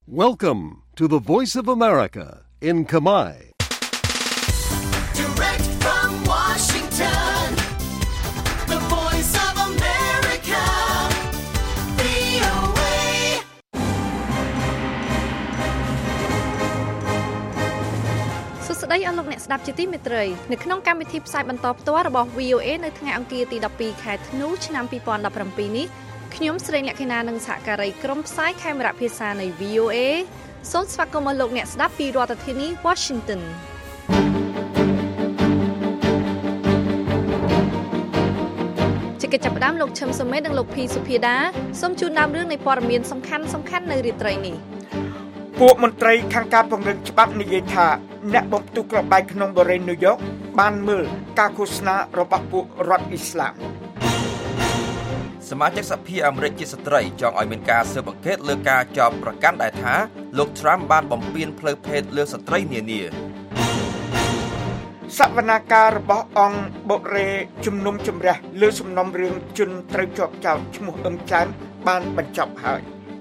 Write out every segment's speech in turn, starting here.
Welcome to the Voice of America in Khmer. Direct from Washington, the Voice of America, VOA. សួស្តីអស់លោកអ្នកស្ដាប់ជាទីមេត្រីនៅក្នុងកម្មវិធីផ្សាយបន្តផ្ទាល់របស់ VOA នៅថ្ងៃអង្គារទី12ខែធ្នូឆ្នាំ2017នេះខ្ញុំស្រីលក្ខិណានិងសហការីក្រុមផ្សាយខេមរៈភាសានៃ VOA សូមស្វាគមន៍លោកអ្នកស្ដាប់ពីរដ្ឋធានី Washington ជាកិច្ចចាប់ផ្ដើមលោកឈឹមសុមេតនិងលោកភីសុភាដាសូមជូនដើមរឿងនៃព័ត៌មានសំខាន់នៅរាត្រីនេះពួកមន្ត្រីខាងការពង្រឹងច្បាប់និយាយថាអ្នកបំផ្ទុះក្របបែកក្នុងបរិយាញូវយ៉កបានមើលការឃោសនារបស់ពួករដ្ឋអ៊ីស្លាមសមាជិកសភាអាមេរិកជាស្ត្រីចង់ឲ្យមានការស៊ើបអង្កេតលើការចោទប្រកាន់ដែលថាលោក Trump បានបំពានផ្លូវភេទលើស្ត្រីនានាសវនាការរបស់អង្គបុរេជំនុំជម្រះលើសំណុំរឿងជនត្រូវជាប់ចោទឈ្មោះអឹមចានបានបញ្ចប់ហើយ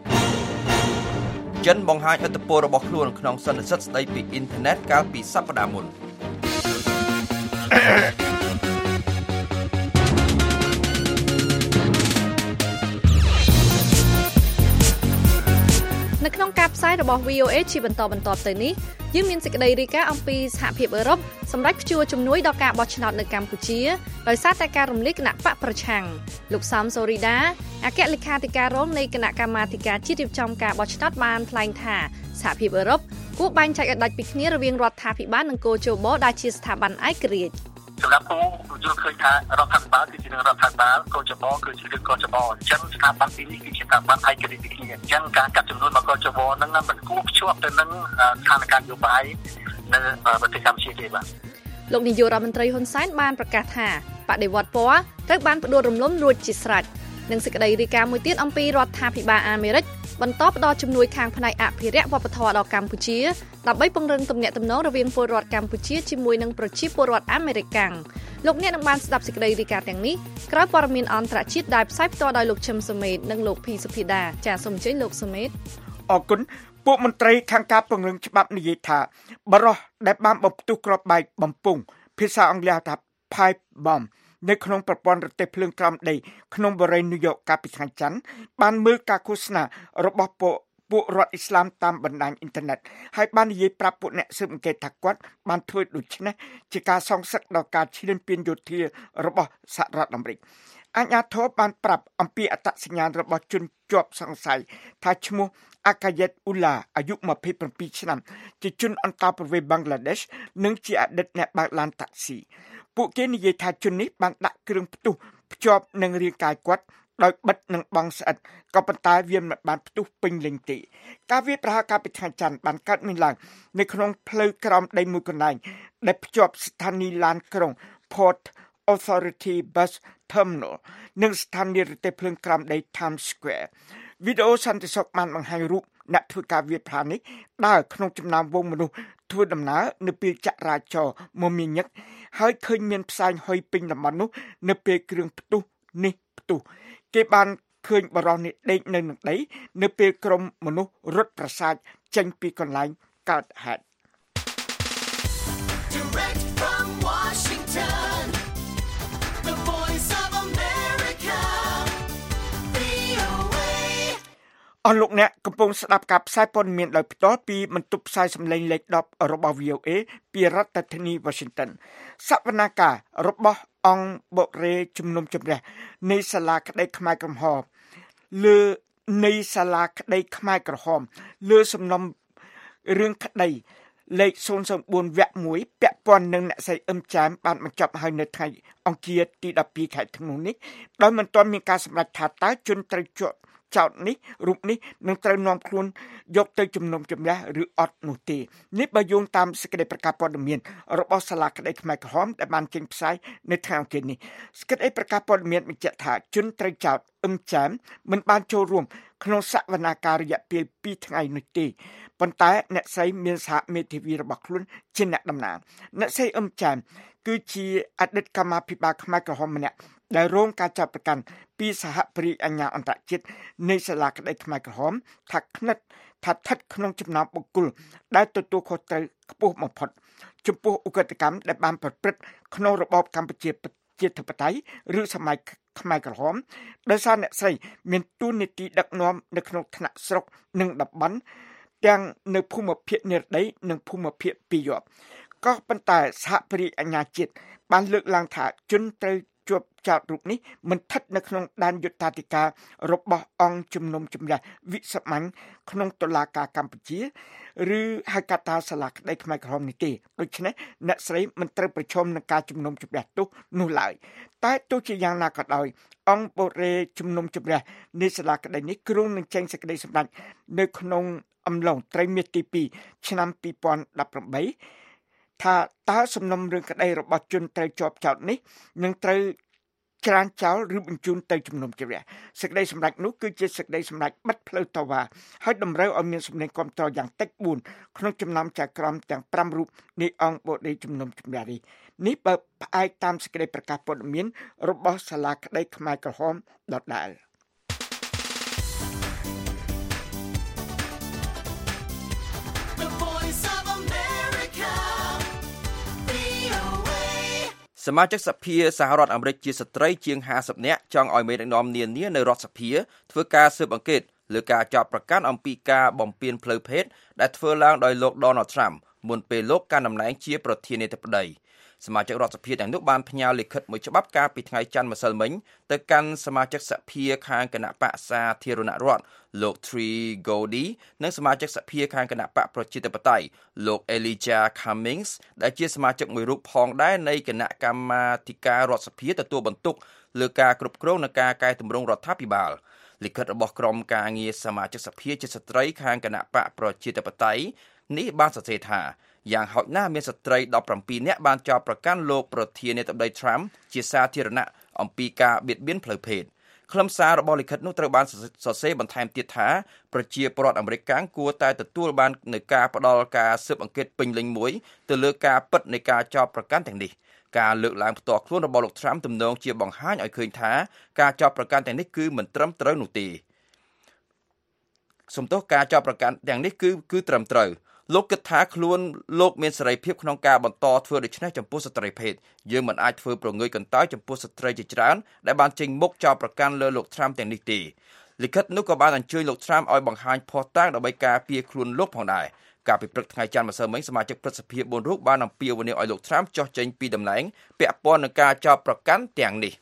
ចិនបង្ហាញឥទ្ធិពលរបស់ខ្លួនក្នុងសន្និសីទស្ដីពីអ៊ីនធឺណិតកាលពីសប្តាហ៍មុននៅក្នុងការផ្សាយរបស់ VOA ជាបន្តទៅនេះយើងមានសេចក្តីរាយការណ៍អំពីសហភាពអឺរ៉ុបសម្រាប់ព្យួរជំនួយដល់ការបោះឆ្នោតនៅកម្ពុជាដោយសារតែការរំលាយគណៈបកប្រឆាំងលោកសំសូរីដាអគ្គលេខាធិការរងនៃគណៈកម្មាធិការជាតិរៀបចំការបោះឆ្នោតបានថ្លែងថាសហភាពអឺរ៉ុបគួរបែងចែកឲ្យដាច់ពីគ្នារវាងរដ្ឋាភិបាលនិងកោជបដែលជាស្ថាប័នឯករាជ្យសម្រាប់ពួកយល់ឃើញថារដ្ឋាភិបាលគឺជារដ្ឋាភិបាលកោជបគឺជារឿងកោជបអញ្ចឹងស្ថាប័នទីនេះគឺជាស្ថាប័នឯករាជ្យគ្នាអញ្ចឹងការកាត់ចំនួនមកកោជបហ្នឹងមិនគួរភ្ជាប់ទៅនឹងស្ថានភាពនយោបាយនៅប្រទេសកម្ពុជាទេបាទលោកនាយករដ្ឋមន្ត្រីហ៊ុនសែនបានប្រកាសថាបដិវត្តពណ៌ត្រូវបានផ្ដួលរំលំរួចជាស្រេចនិងសេចក្តីរាយការណ៍មួយទៀតអំពីរដ្ឋាភិបាលអាមេរិកបន្តផ្ដល់ជំនួយខាងផ្នែកអភិរក្សវប្បធម៌ដល់កម្ពុជាដើម្បីពង្រឹងទំនាក់ទំនងរវាងពលរដ្ឋកម្ពុជាជាមួយនឹងប្រជាពលរដ្ឋអាមេរិកកាំងលោកអ្នកនឹងបានស្ដាប់សេចក្តីរាយការណ៍ទាំងនេះក្រោយព័ត៌មានអន្តរជាតិដែលផ្សាយផ្ទាល់ដោយលោកឈឹមសុមេតនិងលោកភីសុភាដាចាសសូមអញ្ជើញលោកសុមេតអរគុណពួកមន្ត្រីខាងការពង្រឹងច្បាប់និយាយថាបរិះដែលបានបំផ្ទុះគ្រាប់បែកបំពង់ភាសាអង់គ្លេសថា pipe bomb នៅក្នុងប្រព័ន្ធរទេះភ្លើងក្រោមដីក្នុងបរិយាញូវយ៉កកាលពីថ្ងៃច័ន្ទបានមើលការឃោសនារបស់ពួករដ្ឋអ៊ីស្លាមតាមបណ្ដាញអ៊ីនធឺណិតហើយបាននិយាយប្រាប់ពួកអ្នកស៊ើបអង្កេតថាគាត់បានធ្វើដូច្នេះជាការសងសឹកដល់ការឈ្លានពានយោធារបស់សហរដ្ឋអាមេរិកអាជ្ញាធរបានប្រាប់អំពីអត្តសញ្ញាណរបស់ជនជាប់សង្ស័យថាឈ្មោះអាកាយេតអ៊ូឡាអាយុ27ឆ្នាំជាជនអន្តោប្រវេសន៍បង់ក្លាដេសនិងជាអតីតអ្នកបើកឡានតាក់ស៊ីពួកគេនិយាយថាជននេះបានដាក់គ្រឿងផ្ទុះភ្ជាប់នឹងរាងកាយគាត់ដោយបិទនឹងបង់ស្អិតក៏ប៉ុន្តែវាមិនបានផ្ទុះពេញលេញទេការវាយប្រហារកាលពីថ្ងៃច័ន្ទបានកើតមានឡើងនៅក្នុងផ្លូវក្រោមដីមួយកន្លែងដែលភ្ជាប់ស្ថានីយ៍ឡានក្រុង Port Authority Bus Terminal និងស្ថានីយ៍រទេះភ្លើងក្រោមដី Times Square វីដេអូសន្តិសុខបានបង្ហាញរូបអ្នកធ្វើការវាយប្រហារនេះដើរក្នុងចំណោមវងមនុស្សធ្វើដំណើរនៅពេលចរាចរណ៍មមាញឹកហើយឃើញមានផ្សែងហុយពេញតំបន់នោះនៅពេលគ្រឿងផ្ទុះនេះផ្ទុះគេបានឃើញបរិះនេះដេកនៅនឹងដីនៅពេលក្រុមមនុស្សរត់ប្រសាទចេញពីកន្លែងកើតហេតុ Direct from Washington, the Voice of America, VOA. អស់លោកអ្នកកំពុងស្ដាប់ការផ្សាយព័ត៌មានដោយផ្ទាល់ពីបន្ទប់ផ្សាយសម្លេងលេខ10របស់ VOA ពីរដ្ឋធានី Washington សវនាការរបស់អង្គបុរេជំនុំជម្រះនៃសាលាក្តីខ្មែរក្រហមលើសំណុំរឿងក្តីលេខ004វគ្គ1ពាក់ព័ន្ធនឹងអ្នកស្រីអឹមចាមបានបញ្ចប់ហើយនៅថ្ងៃអង្គារទី12ខែធ្នូនេះដោយមិនទាន់មានការសម្រេចថាតើជនត្រូវចោតនេះរូបនេះនឹងត្រូវនាំខ្លួនយកទៅជំនុំជម្រះឬអត់នោះទេនេះបើយោងតាមសេចក្តីប្រកាសព័ត៌មានរបស់សាលាក្តីខ្មែរក្រហមដែលបានចេញផ្សាយនៅថ្ងៃអង្គារនេះសេចក្តីប្រកាសព័ត៌មានបញ្ជាក់ថាជនត្រូវចោតអឹមចាមមិនបានចូលរួមក្នុងសវនាការរយៈពេល2ថ្ងៃនោះទេប៉ុន្តែអ្នកស្រីមានសហមេធាវីរបស់ខ្លួនជាអ្នកតំណាងអ្នកស្រីអឹមចាមគឺជាអតីតកម្មាភិបាលខ្មែរក្រហមម្នាក់ដែលរងការចាប់ប្រកាន់ពីសហប្រតិអាជ្ញាអន្តរជាតិនៃសាលាក្តីខ្មែរក្រហមថាស្ថិតក្នុងចំណោមបុគ្គលដែលទទួលខុសត្រូវខ្ពស់បំផុតចំពោះឧក្រិដ្ឋកម្មដែលបានប្រព្រឹត្តក្នុងរបបកម្ពុជាជាធិបតេយ្យឬសម័យខ្មែរក្រហមដោយសារអ្នកស្រីមានតួនាទីដឹកនាំនៅក្នុងថ្នាក់ស្រុកនិងតំបន់ទាំងនៅភូមិភាគនិរដីនិងភូមិភាគពីរយប់ក៏ប៉ុន្តែសហប្រតិអាជ្ញាជាតិបានលើកឡើងថាជនត្រូវជាប់ចោទរូបនេះមិនស្ថិតនៅក្នុងដែនយុត្តាធិការរបស់អង្គជំនុំជម្រះវិសាមញ្ញក្នុងតុលាការកម្ពុជាឬហៅកាត់ថាសាលាក្តីខ្មែរក្រហមនេះទេដូច្នេះអ្នកស្រីមិនត្រូវប្រឈមនឹងការជំនុំជម្រះទោសនោះឡើយតែទោះជាយ៉ាងណាក៏ដោយអង្គបូរេជំនុំជម្រះនៃសាលាក្តីនេះគ្រោងនឹងចេញសេចក្តីសម្រេចនៅក្នុងអំឡុងត្រីមាសទី2ឆ្នាំ2018ថាតើសំណុំរឿងក្តីរបស់ជនត្រូវជាប់ចោទនេះនឹងត្រូវច្រានចោលឬបញ្ជូនទៅជំនុំជម្រះសេចក្តីសម្រេចនោះគឺជាសេចក្តីសម្រេចបិទផ្លូវតវ៉ាហើយតម្រូវឲ្យមានសំឡេងគាំទ្រយ៉ាងតិច4ក្នុងចំណោមចៅក្រមទាំង5រូបនៃអង្គបូរេជំនុំជម្រះនេះបើផ្អែកតាមសេចក្តីប្រកាសព័ត៌មានរបស់សាលាក្តីខ្មែរក្រហមដដែលសមាជិកសភាសហរដ្ឋអាមេរិកជាស្ត្រីជាង50នាក់ចង់ឲ្យមេដឹកនាំនានានៅរដ្ឋសភាធ្វើការស៊ើបអង្កេតលើការចោទប្រកាន់អំពីការបំពានផ្លូវភេទដែលធ្វើឡើងដោយលោក Donald Trump មុនពេលលោកកាន់តំណែងជាប្រធានាធិបតីសមាជិករដ្ឋសភាទាំងនោះបានផ្ញើលិខិតមួយច្បាប់កាលពីថ្ងៃច័ន្ទម្សិលមិញទៅកាន់សមាជិកសភាខាងគណៈបក្សសាធារណរដ្ឋលោក Tree Gowdy និងសមាជិកសភាខាងគណៈបក្សប្រជាធិបតេយ្យលោក Elijah Cummings ដែលជាសមាជិកមួយរូបផងដែរនៃគណៈកម្មាធិការរដ្ឋសភាទទួលបន្ទុកលើការគ្រប់គ្រងនិងការកែតម្រង់រដ្ឋាភិបាលលិខិតរបស់ក្រុមការងារសមាជិកសភាជាស្ត្រីខាងគណៈបក្សប្រជាធិបតេយ្យនេះបានសរសេរថាយ៉ាងហោចណាស់មានស្ត្រី17នាក់បានចោទប្រកាន់លោកប្រធានាធិបតី Trump ជាសាធារណៈអំពីការបៀតបៀនផ្លូវភេទខ្លឹមសាររបស់លិខិតនោះត្រូវបានសរសេរបន្ថែមទៀតថាប្រជាពលរដ្ឋអាមេរិកកាំងគួរតែទទួលបាននូវការផ្ដល់ការស៊ើបអង្កេតពេញលេញមួយទៅលើការពិតនៃការចោទប្រកាន់ទាំងនេះការលើកឡើងផ្ទាល់ខ្លួនរបស់លោក Trump ទំនងជាបង្ហាញឲ្យឃើញថាការចោទប្រកាន់ទាំងនេះគឺមិនត្រឹមត្រូវនោះទេសំទោសការចោទប្រកាន់ទាំងនេះគឺត្រឹមត្រូវលោកគិតថាខ្លួនលោកមានសេរីភាពក្នុងការបន្តធ្វើដូច្នេះចំពោះស្ត្រីភេទយើងមិនអាចធ្វើប្រងើយកន្តើយចំពោះស្ត្រីជាច្រើនដែលបានចេញមុខចោទប្រកាន់លើលោក Trump ទាំងនេះទេលិខិតនោះក៏បានអញ្ជើញលោក Trump ឲ្យបង្ហាញភស្តុតាងដើម្បីការពារខ្លួនលោកផងដែរកាលពីព្រឹកថ្ងៃច័ន្ទម្សិលមិញសមាជិកព្រឹទ្ធសភា4រូបបានអំពាវនាវឲ្យលោក Trump ចុះចេញពីតំណែងពាក់ព័ន្ធនឹងការចោទប្រកាន់ទាំងនេះ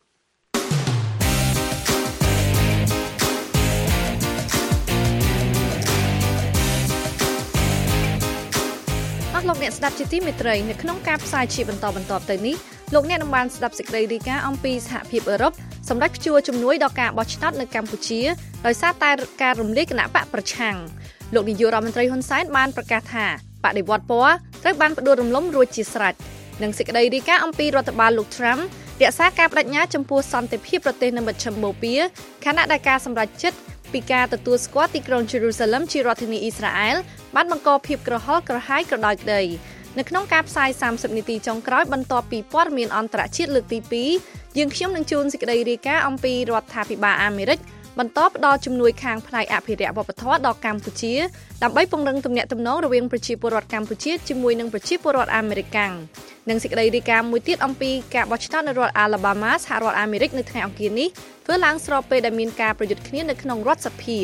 លោកអ្នកស្ដាប់ជាទីមេត្រីនៅក្នុងការផ្សាយជាបន្តទៅនេះលោកអ្នកនឹងបានស្ដាប់សេចក្តីរាយការណ៍អំពីសហភាពអឺរ៉ុបសម្រាប់ព្យួរជំនួយដល់ការបោះឆ្នោតនៅកម្ពុជាដោយសារតែការរំលាយគណៈបកប្រឆាំងលោកនាយករដ្ឋមន្ត្រីហ៊ុនសែនបានប្រកាសថាបដិវត្តពណ៌ត្រូវបានផ្ដួលរំលំរួចជាស្រេចនិងសេចក្តីរាយការណ៍អំពីរដ្ឋបាលលោក Trump រក្សាការបដិញ្ញាចំពោះសន្តិភាពប្រទេសនៅមជ្ឈមបូព៌ាខណៈដែលការសម្រេចចិត្តពីការទទួលស្គាល់ទីក្រុង Jerusalem ជារដ្ឋធានីអ៊ីស្រាអែលបានបង្កភាពក្រហល់ក្រហាយក្រដោយក្តីនៅក្នុងការផ្សាយ30នាទីចុងក្រោយបន្ទាប់ពីព័ត៌មានអន្តរជាតិលើកទី2យើងខ្ញុំនឹងជូនសេចក្តីរាយការណ៍អំពីរដ្ឋាភិបាលអាមេរិកបន្តផ្ដល់ជំនួយខាងផ្នែកអភិរក្សវប្បធម៌ដល់កម្ពុជាដើម្បីពង្រឹងទំនាក់ទំនងរវាងប្រជាពលរដ្ឋកម្ពុជាជាមួយនឹងប្រជាពលរដ្ឋអាមេរិកកាំងនិងសេចក្តីរាយការណ៍មួយទៀតអំពីការបោះឆ្នោតនៅរដ្ឋ Alabama សហរដ្ឋអាមេរិកនៅថ្ងៃអង្គារនេះធ្វើឡើងស្របពេលដែលមានការប្រយុទ្ធគ្នានៅក្នុងរដ្ឋសភា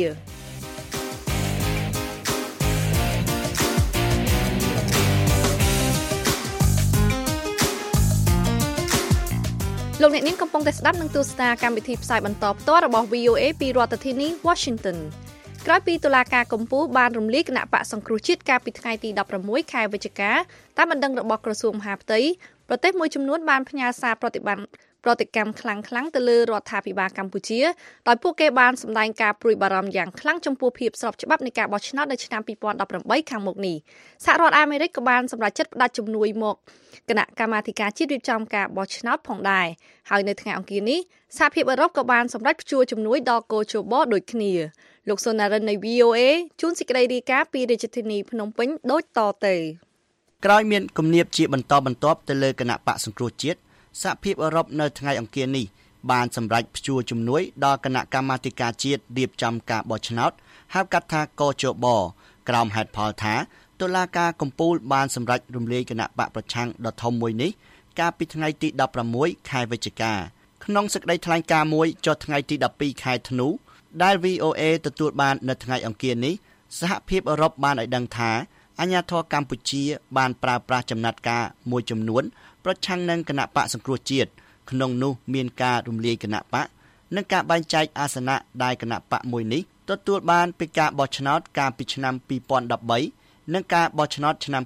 លោកអ្នកនាងកំពុងតែស្ដាប់និងទស្សនាកម្មវិធីផ្សាយបន្តផ្ទាល់របស់ VOA ពីរដ្ឋធានី Washington ក្រោយពីតុលាការកំពូលបានរំលាយគណៈបកសង្គ្រោះជាតិកាលពីថ្ងៃទី16ខែវិច្ឆិកាតាមបណ្ដឹងរបស់ក្រសួងមហាផ្ទៃប្រទេសមួយចំនួនបានផ្ញើសារប្រតិកម្មខ្លាំងទៅលើរដ្ឋាភិបាលកម្ពុជាដោយពួកគេបានសម្ដែងការព្រួយបារម្ភយ៉ាងខ្លាំងចំពោះភាពស្របច្បាប់នៃការបោះឆ្នោតនៅឆ្នាំ2018ខាងមុខនេះសហរដ្ឋអាមេរិកក៏បានសម្រេចចិត្តផ្តន្ទាជំនួយមកគណៈកម្មាធិការជាតិរៀបចំការបោះឆ្នោតផងដែរហើយនៅថ្ងៃអង្គារនេះសហភាពអឺរ៉ុបក៏បានសម្រេចព្យួរជំនួយដល់កូជបដូចគ្នាលោកសុណារិននៃ VOA ជួនសេចក្តីរាយការណ៍ពីរាជធានីភ្នំពេញដូចតទៅក្រោយមានគំនាបជាបន្តបន្ទាប់ទៅលើគណៈបកសង្គ្រោះជាតិសហភាពអឺរ៉ុបនៅថ្ងៃអង្គារនេះបានសម្រេចព្យួរជំនួយដល់គណៈកម្មាធិការជាតិរៀបចំការបោះឆ្នោតហៅកាត់ថាកជបក្រោមហេតុផលថាតុលាការកំពូលបានសម្រេចរំលាយគណៈបកប្រឆាំងដ៏ធំមួយនេះកាលពីថ្ងៃទី16ខែវិច្ឆិកាក្នុងសេចក្តីថ្លែងការណ៍មួយចុះថ្ងៃទី12ខែធ្នូដែល VOA ទទួលបាននៅថ្ងៃអង្គារនេះសហភាពអឺរ៉ុបបានឲ្យដឹងថាអាជ្ញាធរកម្ពុជាបានប្រើប្រាស់ចំណាត់ការមួយចំនួនប្រឆាំងនឹងគណៈបកសង្គ្រោះជាតិក្នុងនោះមានការរំលាយគណៈបកនិងការបែងចែកអាសនៈដែលគណៈបកមួយនេះទទួលបានពីការបោះឆ្នោតកាលពីឆ្នាំ2013និងការបោះឆ្នោតឆ្នាំ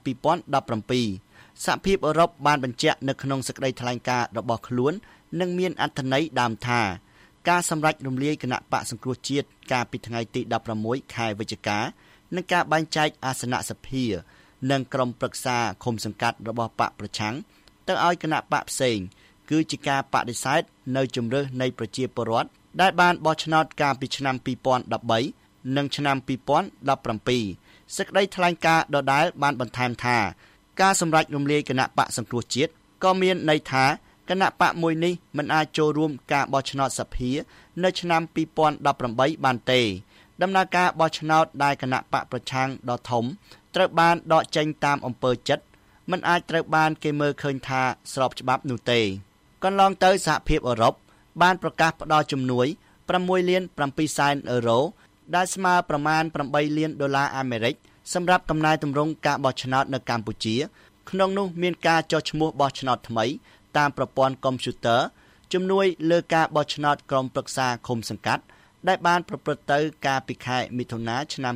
2017សហភាពអឺរ៉ុបបានបញ្ជាក់នៅក្នុងសេចក្តីថ្លែងការណ៍របស់ខ្លួននិងមានអត្ថន័យដើមថាការសម្រេចរំលាយគណៈបកសង្គ្រោះជាតិកាលពីថ្ងៃទី16ខែវិច្ឆិកានិងការបែងចែកអាសនៈសភានិងក្រុមប្រឹក្សាឃុំសង្កាត់របស់បកប្រឆាំងទៅឲ្យគណៈបកផ្សេងគឺជាការបដិសេធនៅជំរើសនៃប្រជាពលរដ្ឋដែលបានបោះឆ្នោតកាលពីឆ្នាំ2013និងឆ្នាំ2017សេចក្តីថ្លែងការណ៍ដដែលបានបន្ថែមថាការសម្រេចរំលាយគណៈបកសង្គ្រោះជាតិក៏មានន័យថាគណៈបកមួយនេះមិនអាចចូលរួមការបោះឆ្នោតសភានៅឆ្នាំ2018បានទេដំណើរការបោះឆ្នោតដែលគណៈបកប្រឆាំងដ៏ធំត្រូវបានដកចេញតាមអំពើចិត្តមិនអាចត្រូវបានគេមើលឃើញថាស្របច្បាប់នោះទេកន្លងទៅសហភាពអឺរ៉ុបបានប្រកាសផ្តល់ជំនួយ6លាន7សែនអឺរ៉ូដែលស្មើប្រមាណ8លានដុល្លារអាមេរិកសម្រាប់កំណែទម្រង់ការបោះឆ្នោតនៅកម្ពុជាក្នុងនោះមានការចុះឈ្មោះបោះឆ្នោតថ្មីតាមប្រព័ន្ធកុំព្យូទ័រជំនួយលើការបោះឆ្នោតក្រុមប្រឹក្សាឃុំសង្កាត់ដែលបានប្រព្រឹត្តទៅកាលពីខែមិថុនាឆ្នាំ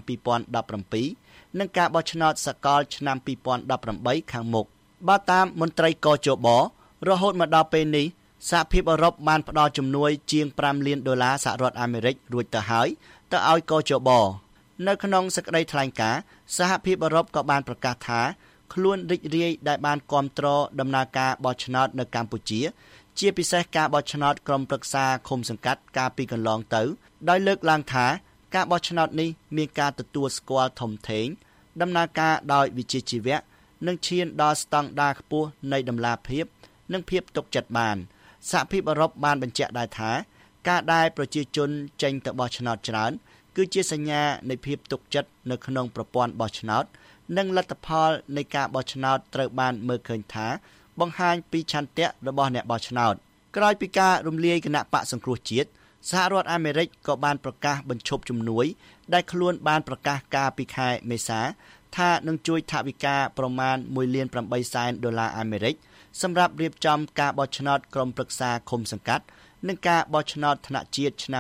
2017និងការបោះឆ្នោតសកលឆ្នាំ2018ខាងមុខបើតាមមន្ត្រីកជបរហូតមកដល់ពេលនេះសហភាពអឺរ៉ុបបានផ្ដល់ជំនួយជាង5លានដុល្លារសហរដ្ឋអាមេរិករួចទៅហើយទៅឲ្យកជបនៅក្នុងសេចក្តីថ្លែងការណ៍សហភាពអឺរ៉ុបក៏បានប្រកាសថាខ្លួនរីករាយដែលបានគាំទ្រដំណើរការបោះឆ្នោតនៅកម្ពុជាជាពិសេសការបោះឆ្នោតក្រុមប្រឹក្សាឃុំសង្កាត់កាលពីកន្លងទៅដោយលើកឡើងថាការបោះឆ្នោតនេះមានការទទួលស្គាល់ធំធេងដំណើរការដោយវិជ្ជាជីវៈនិងឈានដល់ស្តង់ដារខ្ពស់នៃតម្លាភាពនិងភាពទុកចិត្តបានសហភាពអឺរ៉ុបបានបញ្ជាក់ដែរថាការដែលប្រជាជនចេញទៅបោះឆ្នោតច្រើនគឺជាសញ្ញានៃភាពទុកចិត្តនៅក្នុងប្រព័ន្ធបោះឆ្នោតនិងលទ្ធផលនៃការបោះឆ្នោតត្រូវបានមើលឃើញថាបង្ហាញពីឆន្ទៈរបស់អ្នកបោះឆ្នោតក្រោយពីការរំលាយគណៈបកសង្គ្រោះជាតិសហរដ្ឋអាមេរិកក៏បានប្រកាសបញ្ឈប់ជំនួយដែលខ្លួនបានប្រកាសកាលពីខែមេសាថានឹងជួយថវិកាប្រមាណ1លាន8សែនដុល្លារអាមេរិកសម្រាប់រៀបចំការបោះឆ្នោតក្រុមប្រឹក្សាឃុំសង្កាត់និងការបោះឆ្នោតថ្នាក់ជាតិឆ្នាំ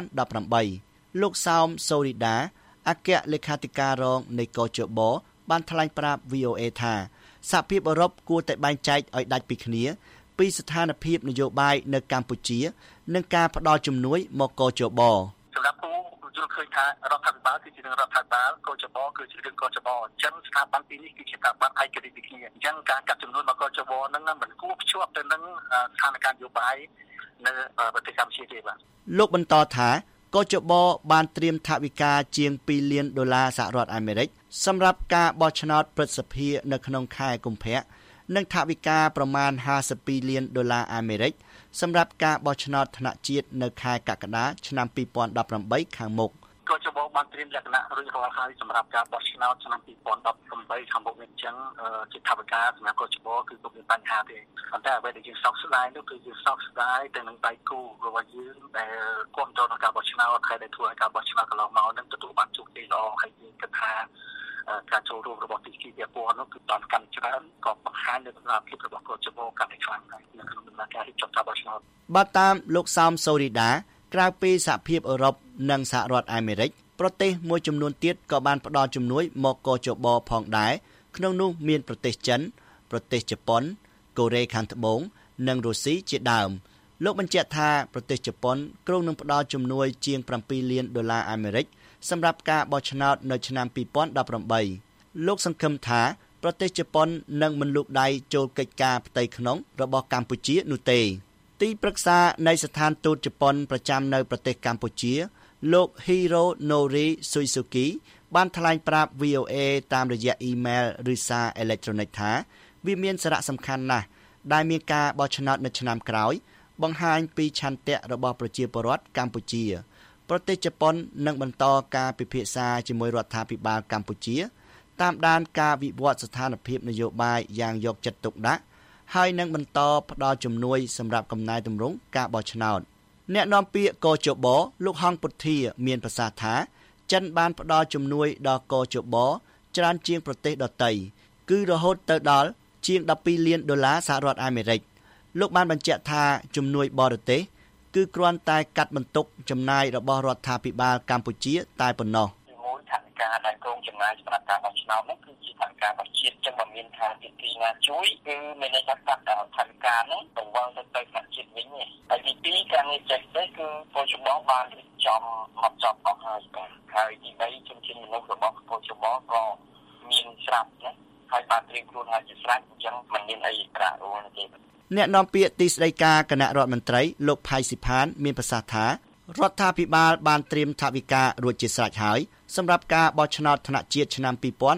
2018លោកសោមសូរីដាអគ្គលេខាធិការរងនៃកជបបានថ្លែងប្រាប់ VOA ថាសហភាពអឺរ៉ុបគួរតែបែងចែកឲ្យដាច់ពីគ្នាពីស្ថានភាពនយោបាយនៅកម្ពុជានិងការផ្ដល់ជំនួយមកកជបសម្រាប់គូយល់ឃើញថារដ្ឋាភិបាលគឺជារឿងរដ្ឋាភិបាលកជបគឺជារឿងកជបអញ្ចឹងស្ថាប័នពីរនេះគឺជាស្ថាប័នឯករាជ្យពីគ្នាអញ្ចឹងការកាត់ចំនួនមកកជបហ្នឹងមិនគួរភ្ជាប់ទៅនឹងស្ថានភាពនយោបាយនៅប្រទេសកម្ពុជាទេបាទលោកបន្តថាកជបបានត្រៀមថវិកាជាង2លានដុល្លារសហរដ្ឋអាមេរិកសម្រាប់ការបោះឆ្នោតព្រឹទ្ធសភានៅក្នុងខែកុម្ភៈនិងថវិកាប្រមាណ52លានដុល្លារអាមេរិកសម្រាប់ការបោះឆ្នោតថ្នាក់ជាតិនៅខែកក្កដាឆ្នាំ2018ខាងមុខកជបបានត្រៀមលក្ខណៈរួចរាល់ហើយសម្រាប់ការបោះឆ្នោតឆ្នាំ2018ខាងមុខនេះអញ្ចឹងជាថវិកាសម្រាប់កជបគឺពុំមានបញ្ហាទេប៉ុន្តែអ្វីដែលយើងសោកស្ដាយនោះគឺយើងសោកស្ដាយទៅនឹងដៃគូរបស់យើងដែលគ្រប់គ្រងការបោះឆ្នោតហើយដែលធ្វើឲ្យការបោះឆ្នោតកន្លងមកនឹងទទួលបានជោគជ័យល្អហើយយើងគិតថាការចូលរួមរបស់ទីជាពាក់ព័ន្ធនោះគឺដល់កាន់ច្រើនក៏បង្ហាញនៅដំណើរភាពរបស់កជបកាន់តែខ្លាំងហើយនៅក្នុងដំណើរការរៀបចំការបោះឆ្នោតបើតាមលោកសោមសូរីដាក្រៅពីសហភាពអឺរ៉ុបនិងសហរដ្ឋអាមេរិកប្រទេសមួយចំនួនទៀតក៏បានផ្ដល់ជំនួយមកកជបផងដែរក្នុងនោះមានប្រទេសចិនប្រទេសជប៉ុនកូរ៉េខាងត្បូងនិងរុស្ស៊ីជាដើមលោកបញ្ជាក់ថាប្រទេសជប៉ុនគ្រោងនឹងផ្ដល់ជំនួយជាង7លានដុល្លារអាមេរិកសម្រាប់ការបោះឆ្នោតនៅឆ្នាំ2018លោកសង្ឃឹមថាប្រទេសជប៉ុននឹងមិនលូកដៃចូលកិច្ចការផ្ទៃក្នុងរបស់កម្ពុជានោះទេទីប្រឹក្សានៃស្ថានទូតជប៉ុនប្រចាំនៅប្រទេសកម្ពុជាលោក Hironori Suzuki បានថ្លែងប្រាប់ VOA តាមរយៈអ៊ីមែលឬសារអេឡិចត្រូនិកថាវាមានសារៈសំខាន់ណាស់ដែលមានការបោះឆ្នោតនៅឆ្នាំក្រោយបង្ហាញពីឆន្ទៈរបស់ប្រជាពលរដ្ឋកម្ពុជាប្រទេសជប៉ុននឹងបន្តការពិភាក្សាជាមួយរដ្ឋាភិបាលកម្ពុជាតាមដានការវិវត្តស្ថានភាពនយោបាយយ៉ាងយកចិត្តទុកដាក់ហើយនឹងបន្តផ្ដល់ជំនួយសម្រាប់កំណែទម្រង់ការបោះឆ្នោតអ្នកនាំពាក្យកជបលោកហងពុទ្ធាមានប្រសាសន៍ថាចិនបានផ្ដល់ជំនួយដល់កជបច្រើនជាងប្រទេសដទៃគឺរហូតទៅដល់ជាង$12 លានសហរដ្ឋអាមេរិកលោកបានបញ្ជាក់ថាជំនួយបរទេសគឺគ្រាន់តែកាត់បន្ទុកចំណាយរបស់រដ្ឋាភិបាលកម្ពុជាតែប៉ុណ្ណោះមួយថវិកាដែលក្រុមចំណាយសម្រាប់ការបោះឆ្នោតនោះគឺជាថវិការបស់ជាតិចឹងបើមានថាទីទីណាជួយគឺមានន័យថាកាត់ថវិកានោះបង្វល់ទៅថ្នាក់ជាតិវិញទេហើយទី2ការងារចេះទេគឺពលជបបានរៀបចំមកចប់អស់ហើយបាទហើយទី3ជំនាញមនុស្សរបស់ពលជបក៏មានស្រាប់ណាហើយបានត្រៀមខ្លួនហើយជាស្រេចអញ្ចឹងមិនមានអីប្រាក់រួលទេអ្នកនាំពាក្យទីស្តីការគណៈរដ្ឋមន្ត្រីលោកផៃស៊ីផានមានប្រសាសន៍ថារដ្ឋាភិបាលបានត្រៀមថវិការួចជាស្រេចហើយសម្រាប់ការបោះឆ្នោតថ្នាក់ជាតិឆ្នាំ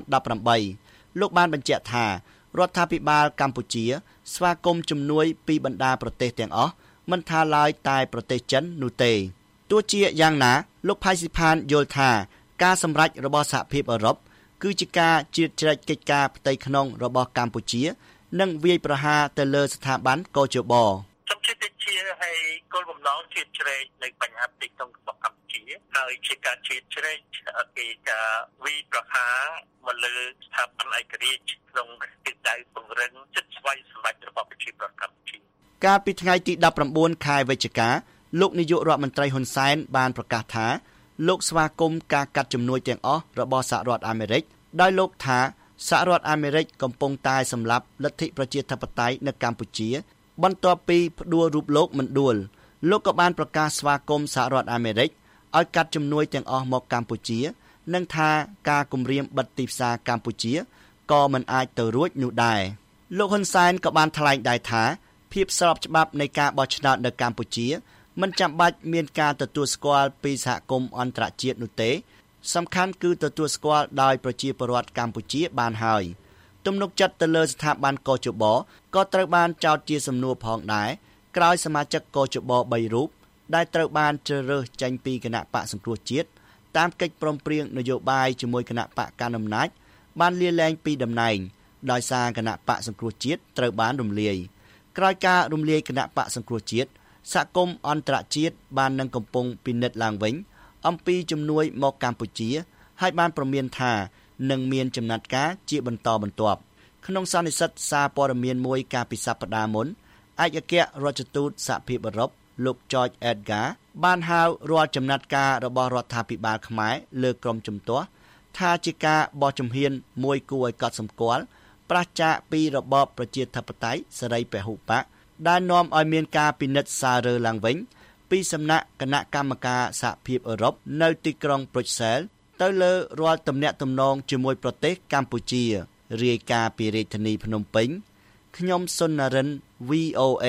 2018លោកបានបញ្ជាក់ថារដ្ឋាភិបាលកម្ពុជាស្វាគមន៍ជំនួយពីបណ្ដាប្រទេសទាំងអស់មិនថាឡើយតែប្រទេសចិននោះទេទោះជាយ៉ាងណាលោកផៃស៊ីផានយល់ថាការសម្រេចរបស់សហភាពអឺរ៉ុបគឺជាការជ្រៀតជ្រែកកិច្ចការផ្ទៃក្នុងរបស់កម្ពុជានិងវាយប្រហារទៅលើស្ថាប័នកជបសំជិតជាហើយគោលបំណងជ្រៀតជ្រែកនៅបញ្ហាផ្ទៃក្នុងរបស់កម្ពុជាហើយជាការជ្រៀតជ្រែកពីការវាយប្រហារមកលើស្ថាប័នឯករាជ្យក្នុងទិសដៅពង្រឹងសិទ្ធិស្វ័យសម្រេចរបស់ប្រជាពលរដ្ឋកម្ពុជាកាលពីថ្ងៃទី19ខែវិច្ឆិកាលោកនាយករដ្ឋមន្ត្រីហ៊ុនសែនបានប្រកាសថាលោកស្វាគមន៍ការកាត់ជំនួយទាំងអស់របស់សហរដ្ឋអាមេរិកដោយលោកថាសហរដ្ឋអាមេរិកកំពុងតែសម្លាប់លទ្ធិប្រជាធិបតេយ្យនៅកម្ពុជាបន្ទាប់ពីផ្ដួលរូបលោកមិនដួលលោកក៏បានប្រកាសស្វាគមន៍សហរដ្ឋអាមេរិកឲ្យកាត់ជំនួយទាំងអស់មកកម្ពុជានិងថាការគំរាមបិទទីផ្សារកម្ពុជាក៏មិនអាចទៅរួចនោះដែរលោកហ៊ុនសែនក៏បានថ្លែងដែរថាភាពស្របច្បាប់នៃការបោះឆ្នោតនៅកម្ពុជាមិនចាំបាច់មានការទទួលស្គាល់ពីសហគមន៍អន្តរជាតិនោះទេសំខាន់គឺទទួលស្គាល់ដោយប្រជាពលរដ្ឋកម្ពុជាបានហើយទំនុកចិត្តទៅលើស្ថាប័នកជបក៏ត្រូវបានចោទជាសំណួរផងដែរក្រោយសមាជិកកជប3រូបដែលត្រូវបានជ្រើសរើសចេញពីគណៈបកសង្គ្រោះជាតិតាមកិច្ចព្រមព្រៀងនយោបាយជាមួយគណៈបកកណ្ដាលអំណាចបានលាលែងពីតំណែងដោយសារគណៈបកសង្គ្រោះជាតិត្រូវបានរំលាយក្រោយការរំលាយគណៈបកសង្គ្រោះជាតិសហគមន៍អន្តរជាតិបាននឹងកំពុងពិនិត្យឡើងវិញអំពីជំនួយមកកម្ពុជាហើយបានព្រមានថានឹងមានចំណាត់ការជាបន្តបន្ទាប់ក្នុងសន្និសីទសារព័ត៌មានមួយកាលពីសប្តាហ៍មុនឯកអគ្គរដ្ឋទូតសហភាពអឺរ៉ុបលោក George Edgar បានហៅរាល់ចំណាត់ការរបស់រដ្ឋាភិបាលខ្មែរលើក្រមជំទាស់ថាជាការបោះជំហានមួយគួរឲ្យកត់សម្គាល់ប្រឆាចពីរបបប្រជាធិបតេយ្យសេរីពហុបកដែលនាំឲ្យមានការពិនិត្យសាររើឡើងវិញពីសំណាក់គណៈកម្មការសហភាពអឺរ៉ុបនៅទីក្រុងប្រុចសែលទៅលើរាល់ទំនាក់ទំនងជាមួយប្រទេសកម្ពុជារាយការណ៍ពីរាជធានីភ្នំពេញខ្ញុំសុននរិន VOA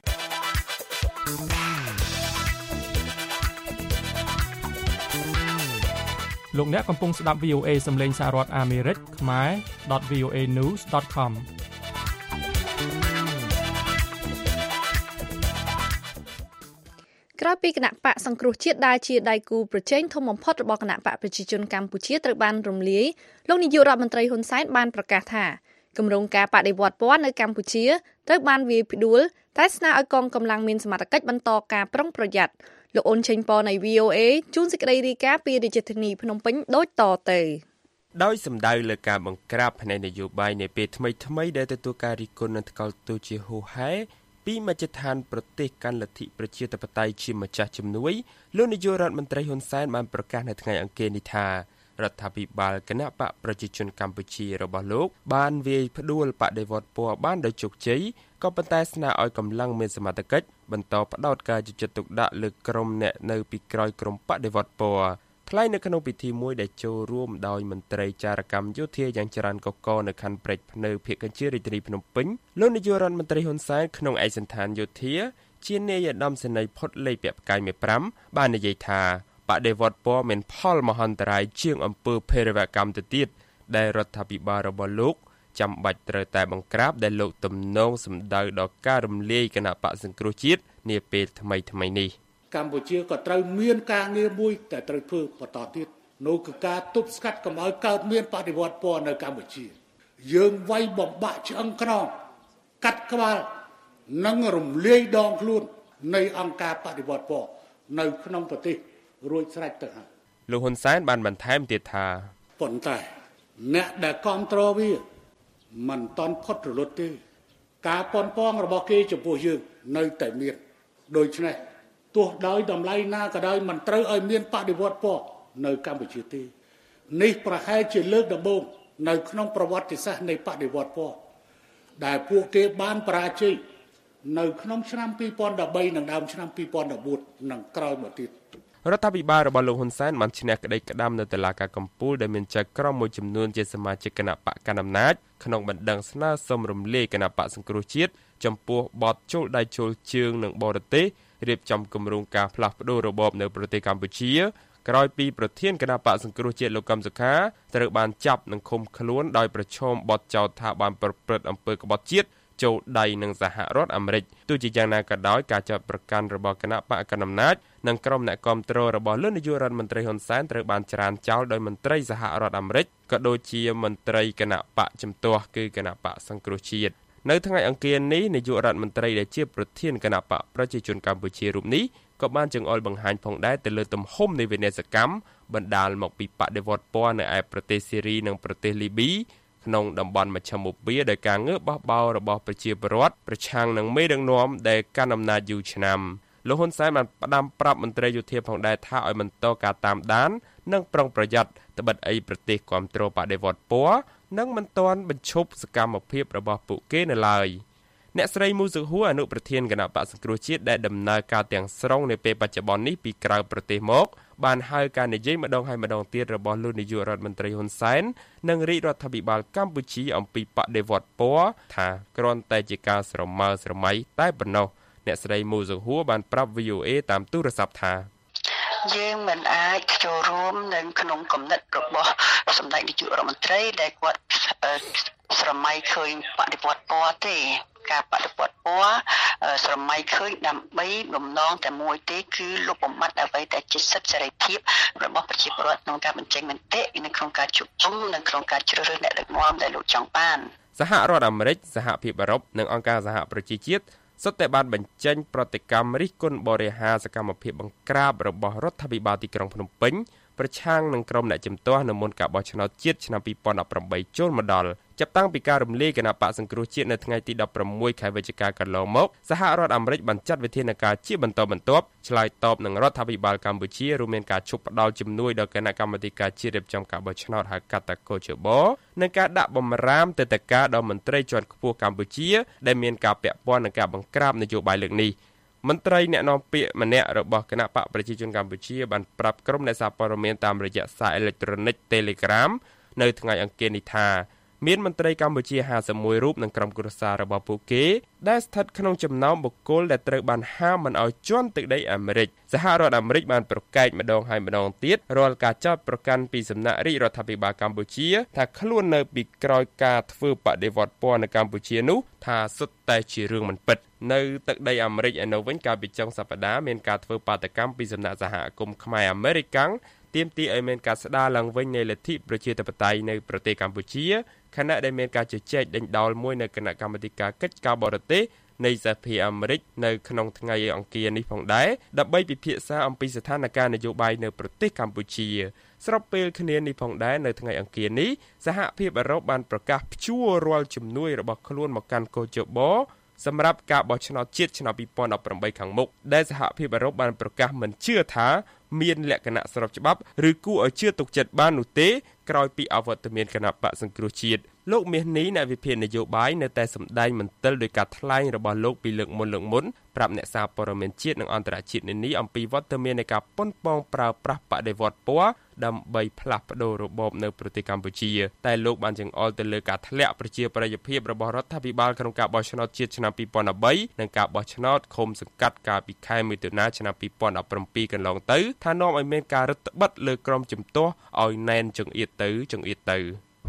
លោកអ្នកកំពុងស្ដាប់ VOA សំឡេងសហរដ្ឋអាមេរិកខ្មែរ .voanews.com ក្រោយពីគណៈបកសង្គ្រោះជាតិដែលជាដៃគូប្រជែងធំបំផុតរបស់គណៈបកប្រជាជនកម្ពុជាត្រូវបានរំលាយលោកនាយករដ្ឋមន្ត្រីហ៊ុនសែនបានប្រកាសថាគម្រោងការបដិវត្តពណ៌នៅកម្ពុជាត្រូវបានវាយផ្ដួលតែស្នើឲ្យកងកម្លាំងមានសមត្ថកិច្ចបន្តការប្រុងប្រយ័ត្នលោកអូនឆេងប៉នៃ VOA ជូនសេចក្តីរាយការណ៍ពីរាជធានីភ្នំពេញដូចតទៅដោយសម្ដៅលើការបង្ក្រាបផ្នែកនយោបាយនៅពេលថ្មីៗដែលទទួលការរិះគន់និងថ្កោលទោសជាហូរហែពីមជ្ឈដ្ឋានប្រទេសកាន់លទ្ធិប្រជាធិបតេយ្យជាម្ចាស់ជំនួយលោកនាយករដ្ឋមន្ត្រីហ៊ុនសែនបានប្រកាសនៅថ្ងៃអង្គារនេះថារដ្ឋាភិបាលគណៈបកប្រជាជនកម្ពុជារបស់លោកបានវាយផ្ដួលបដិវត្តពណ៌បានដោយជោគជ័យក៏ប៉ុន្តែស្នើឲ្យកម្លាំងមានសមត្ថកិច្ចបន្តផ្ដោតការយកចិត្តទុកដាក់លើក្រុមអ្នកនៅពីក្រោយក្រុមបដិវត្តពណ៌ថ្លែងនៅក្នុងពិធីមួយដែលចូលរួមដោយមន្ត្រីចារកម្មយោធាយ៉ាងច្រើនកកនៅខណ្ឌព្រែកភ្នៅភូមិកញ្ជិរាជធានីភ្នំពេញលោកនាយករដ្ឋមន្ត្រីហ៊ុនសែនក្នុងឯកសណ្ឋានយោធាជានាយឧត្តមសេនីយ៍ផុតលេខពាក់ផ្កាយមេ5បាននិយាយថាបដិវត្តពណ៌មានផលមហន្តរាយជាងអំពើភេរវកម្មទៅទៀតដែលរដ្ឋាភិបាលរបស់លោកចាំបាច់ត្រូវតែបង្ក្រាបដែលលោកទំនងសម្ដៅដល់ការរំលាយគណៈបកសង្គ្រោះជាតិនាពេលថ្មីនេះកម្ពុជាក៏ត្រូវមានការងារមួយតែត្រូវធ្វើបន្តទៀតនោះគឺការទប់ស្កាត់កុំឲ្យកើតមានបដិវត្តពណ៌នៅកម្ពុជាយើងវាយបំបាក់ឆ្អឹងខ្នងកាត់ក្បាលនិងរំលាយដងខ្លួននៃអង្គការបដិវត្តពណ៌នៅក្នុងប្រទេសរួចស្រេចទៅហើយលោកហ៊ុនសែនបានបន្ថែមទៀតថាប៉ុន្តែអ្នកដែលគ្រប់គ្រងវាមិនតន់ផុតរលត់ទេការប៉ុនប៉ងរបស់គេចំពោះយើងនៅតែមានដូច្នេះទោះដោយតម្លៃណាក៏ដោយមិនត្រូវឲ្យមានបដិវត្តពណ៌នៅកម្ពុជាទេនេះប្រហែលជាលើកដំបូងនៅក្នុងប្រវត្តិសាស្ត្រនៃបដិវត្តពណ៌ដែលពួកគេបានបរាជ័យនៅក្នុងឆ្នាំ2013និងដើមឆ្នាំ2014និងក្រោយមកទៀតរដ្ឋាភិបាលរបស់លោកហ៊ុនសែនបានឈ្នះក្តីក្តាំនៅតុលាការកំពូលដែលមានចៅក្រមមួយចំនួនជាសមាជិកគណៈបកកណ្ដាលអំណាចក្នុងបណ្ដឹងស្នើសុំរំលាយគណៈបកសង្គ្រោះជាតិចំពោះបទចូលដៃចូលជើងនឹងបរទេសរៀបចំគម្រោងការផ្លាស់ប្តូររបបនៅប្រទេសកម្ពុជាក្រោយពីប្រធានគណៈបកសង្គ្រោះជាតិលោកកឹមសុខាត្រូវបានចាប់និងឃុំខ្លួនដោយប្រឈមបទចោទថាបានប្រព្រឹត្តអំពើក្បត់ជាតិចូលដៃនឹងសហរដ្ឋអាមេរិកទោះជាយ៉ាងណាក៏ដោយការចាប់ប្រកាន់របស់គណៈបកកណ្ដាលអំណាចនិងក្រុមអ្នកគាំទ្ររបស់លោកនាយករដ្ឋមន្ត្រីហ៊ុនសែនត្រូវបានច្រានចោលដោយមន្ត្រីសហរដ្ឋអាមេរិកក៏ដូចជាមន្ត្រីគណៈបកជំទាស់គឺគណៈបកសង្គ្រោះជាតិនៅថ្ងៃអង្គារនេះនាយករដ្ឋមន្ត្រីដែលជាប្រធានគណៈបកប្រជាជនកម្ពុជារូបនេះក៏បានចង្អុលបង្ហាញផងដែរទៅលើទំហំនៃវិនាសកម្មបណ្ដាលមកពីបដិវត្តពណ៌នៅឯប្រទេសស៊ីរីនិងប្រទេសលីប៊ីក្នុងតំបន់មជ្ឈមបូព៌ាដោយការងើបបោះបោរបស់ប្រជាពលរដ្ឋប្រឆាំងនឹងមេដឹកនាំដែលកាន់អំណាចយូរឆ្នាំលោកហ៊ុនសែនបានផ្ដាំប្រាប់មន្ត្រីយោធាផងដែរថាឲ្យបន្តការតាមដាននិងប្រុងប្រយ័ត្នត្បិតអីប្រទេសគាំទ្របដិវត្តពណ៌និងមិនទាន់បញ្ឈប់សកម្មភាពរបស់ពួកគេនៅឡើយអ្នកស្រីមូសុហួរអនុប្រធានគណៈបកសង្គ្រោះជាតិដែលដំណើរការទាំងស្រុងនៅពេលបច្ចុប្បន្ននេះពីក្រៅប្រទេសមកបានហៅការនិយាយម្ដងហើយម្ដងទៀតរបស់លោកនាយករដ្ឋមន្ត្រីហ៊ុនសែននិងរាជរដ្ឋាភិបាលកម្ពុជាអំពីបដិវត្តពណ៌ថាគ្រាន់តែជាការស្រមើស្រមៃតែប៉ុណ្ណោះអ្នកស្រីមូសុហួរបានប្រាប់ VOA តាមទូរស័ព្ទថាយើងមិនអាចចូលរួមនៅក្នុងគំនិតរបស់សម្ដេចនាយករដ្ឋមន្ត្រីដែលគាត់ស្រមៃឃើញបដិវត្តពណ៌ទេការបដិវត្តពណ៌ស្រមៃឃើញដើម្បីបំណងតែមួយទេគឺលុបបំបាត់អ្វីដែលជាសិទ្ធិសេរីភាពរបស់ប្រជាពលរដ្ឋក្នុងការបញ្ចេញមតិនិងក្នុងការជួបជុំនិងក្នុងការជ្រើសរើសអ្នកដឹកនាំដែលលោកចង់បានសហរដ្ឋអាមេរិកសហភាពអឺរ៉ុបនិងអង្គការសហប្រជាជាតិសុទ្ធតែបានបញ្ចេញប្រតិកម្មរិះគន់បរិហាសកម្មភាពបង្ក្រាបរបស់រដ្ឋាភិបាលទីក្រុងភ្នំពេញប្រឆាំងនឹងក្រុមអ្នកជំទាស់នៅមុនការបោះឆ្នោតជាតិឆ្នាំ2018ចូលមកដល់ចាប់តាំងពីការរំលាយគណៈបកសង្គ្រោះជាតិនៅថ្ងៃទី16ខែវិច្ឆិកាកន្លងមកសហរដ្ឋអាមេរិកបានចាត់វិធានការជាបន្តបន្ទាប់ឆ្លើយតបនឹងរដ្ឋាភិបាលកម្ពុជារួមមានការឈប់ផ្តល់ជំនួយដល់គណៈកម្មាធិការជាតិរៀបចំការបោះឆ្នោតហៅកាត់តាកោជបនិងការដាក់បំរាមទៅតការដល់មន្ត្រីជាន់ខ្ពស់កម្ពុជាដែលមានការពាក់ព័ន្ធនឹងការបង្ក្រាបនយោបាយលើកនេះមន្ត្រីអ្នកនាំពាក្យម្នាក់របស់គណៈបកប្រជាជនកម្ពុជាបានប្រាប់ក្រុមអ្នកសារព័ត៌មានតាមរយៈសារអេឡិចត្រូនិក Telegram នៅថ្ងៃអង្គារនេះថាមានមន្ត្រីកម្ពុជា51រូបនិងក្រុមគ្រួសាររបស់ពួកគេដែលស្ថិតក្នុងចំណោមបុគ្គលដែលត្រូវបានហាមមិនឲ្យជន់ទឹកដីអាមេរិកសហរដ្ឋអាមេរិកបានប្រកែកម្ដងហើយម្ដងទៀតរាល់ការចោទប្រកាន់ពីសំណាក់រាជរដ្ឋាភិបាលកម្ពុជាថាខ្លួននៅពីក្រោយការធ្វើបដិវត្តពណ៌នៅកម្ពុជានោះថាសុទ្ធតែជារឿងមិនពិតនៅទឹកដីអាមេរិកឯនោះវិញកាលពីចុងសប្តាហ៍មានការធ្វើបាតកម្មពីសំណាក់សហគមន៍ខ្មែរអាមេរិកទាមទារឲ្យមានការស្ដារឡើងវិញនៃលទ្ធិប្រជាធិបតេយ្យនៅប្រទេសកម្ពុជាខណៈដែលមានការជជែកដេញដោលមួយនៅគណៈកម្មាធិការកិច្ចការបរទេសនៃសហភាពអាមេរិកនៅក្នុងថ្ងៃអង្គារនេះផងដែរដើម្បីពិភាក្សាអំពីស្ថានភាពនយោបាយនៅប្រទេសកម្ពុជាស្របពេលគ្នានេះផងដែរនៅថ្ងៃអង្គារនេះសហភាពអឺរ៉ុបបានប្រកាសព្យួររាល់ជំនួយរបស់ខ្លួនមកកាន់កោជបសម្រាប់ការបោះឆ្នោតជាតិឆ្នាំ2018ខាងមុខដែលសហភាពអឺរ៉ុបបានប្រកាសមិនជឿថាមានលក្ខណៈស្របច្បាប់ឬគួរឲ្យជឿទុកចិត្តបាននោះទេក្រោយពីអវត្តមានគណៈបកសង្គ្រោះជាតិលោកមាសនេះអ្នកវិភាគនយោបាយនៅតែសម្ដែងមន្ទិលដោយការថ្លែងរបស់លោកពីលើកមុនប្រាប់អ្នកសារព័ត៌មានជាតិនិងអន្តរជាតិនេះអំពីវត្តមាននៃការប៉ុនប៉ងប្រើប្រាស់បដិវត្តពណ៌ដើម្បីផ្លាស់ប្ដូររបបនៅប្រទេសកម្ពុជាតែលោកបានចង្អុលទៅលើការធ្លាក់ប្រជាប្រិយភាពរបស់រដ្ឋាភិបាលក្នុងការបោះឆ្នោតជាតិឆ្នាំ2013និងការបោះឆ្នោតឃុំសង្កាត់កាលពីខែមិថុនាឆ្នាំ2017កន្លងទៅថានាំឲ្យមានការរឹតបន្តឹងលើក្រុមជំទាស់ឲ្យណែនចង្អៀតទៅ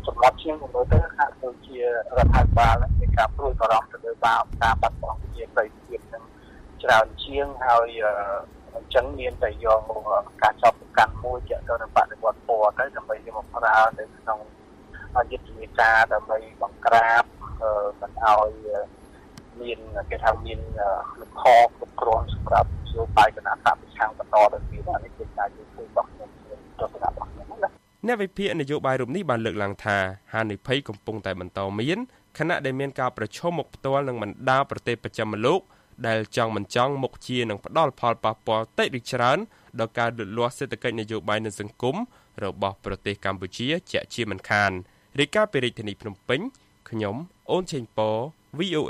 សម្រាប់ជាងមើលទៅហាក់ដូចជារដ្ឋាភិបាលមានការព្រួយបារម្ភទៅលើការបាត់បង់ជាប្រតិភាពនឹងច្រើនជាងហើយអញ្ចឹងមានតែយកការចោទប្រកាន់មួយជាក់ទៅនឹងបដិវត្តពណ៌ទៅដើម្បីយកមកប្រើនៅក្នុងយុទ្ធនាការដើម្បីបង្ក្រាបមិនឲ្យមានគេថាមានលំហគ្រប់គ្រាន់សម្រាប់យោបាយគណៈបកប្រឆាំងបន្តទៅទៀតនេះគឺការជួយរបស់ខ្ញុំទស្សនៈរបស់ខ្ញុំណាអ្នកវិភាគនយោបាយរូបនេះបានលើកឡើងថាហានិភ័យកំពុងតែបន្តមានខណៈដែលមានការប្រឈមមុខផ្ទាល់នឹងបណ្ដាប្រទេសប្រចាំលោកដែលចង់មិនចង់មុខជានឹងផ្ដល់ផលប៉ះពាល់តិចឬច្រើនដល់ការលូតលាស់សេដ្ឋកិច្ចនយោបាយនិងសង្គមរបស់ប្រទេសកម្ពុជាជាក់ជាមិនខានរាយការណ៍ពីរាជធានីភ្នំពេញខ្ញុំអូនឆេងប៉ VOA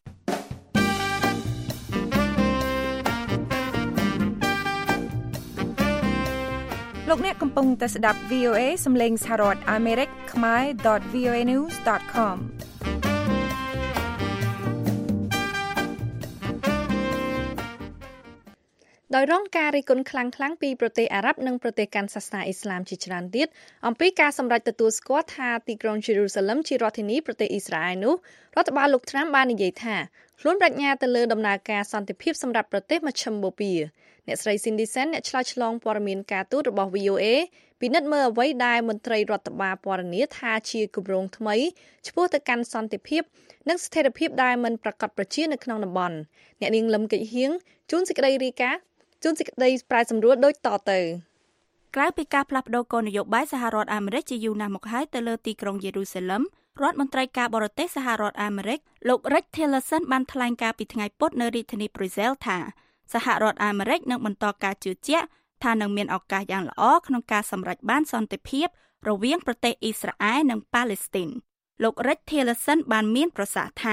លោកអ្នកកំពុងតែស្ដាប់ VOA សំឡេងសហរដ្ឋអាមេរិកខ្មែរ .voanews.com ដោយរងការរិះគន់ខ្លាំងៗពីប្រទេសអារ៉ាប់និងប្រទេសកាន់សាសនាអ៊ីស្លាមជាច្រើនទៀតអំពីការសម្រេចទទួលស្គាល់ថាទីក្រុងយេរូសាឡឹមជារដ្ឋធានីប្រទេសអ៊ីស្រាអែលនោះរដ្ឋបាលលោកត្រាំបាននិយាយថាខ្លួនប្រាជ្ញាទៅលើដំណើរការសន្តិភាពសម្រាប់ប្រទេសមជ្ឈិមបូព៌ាអ្នកស្រី Cindy Sen អ្នកឆ្លើយឆ្លងព័ត៌មានការទូតរបស់ VOA ពិនិត្យមើលអ្វីដែលមន្ត្រីរដ្ឋបាលព័ត៌មានថាជាគម្រោងថ្មីឆ្ពោះទៅកាន់សន្តិភាពនិងស្ថិរភាពដែលមិនប្រកបប្រជានៅក្នុងតំបន់អ្នកនាងលឹមកិច្ចហៀងជួនសេចក្តីរាយការណ៍ប្រែសម្រួលដូចតទៅក្រៅពីការផ្លាស់ប្តូរគោលនយោបាយសហរដ្ឋអាមេរិកជាយូរណាស់មកហើយទៅលើទីក្រុងយេរូសាឡឹមរដ្ឋមន្ត្រីការបរទេសសហរដ្ឋអាមេរិកលោក Rex Tillerson បានថ្លែងការពីថ្ងៃពុធនៅរាជធានី Brussels ថាសហរដ្ឋអាមេរិកនឹងបន្តការជឿជាក់ថានឹងមានឱកាសយ៉ាងល្អក្នុងការសម្រេចបានសន្តិភាពរវាងប្រទេសអ៊ីស្រាអែលនិងប៉ាឡេស្ទីនលោក Rex Tillerson បានមានប្រសាសន៍ថា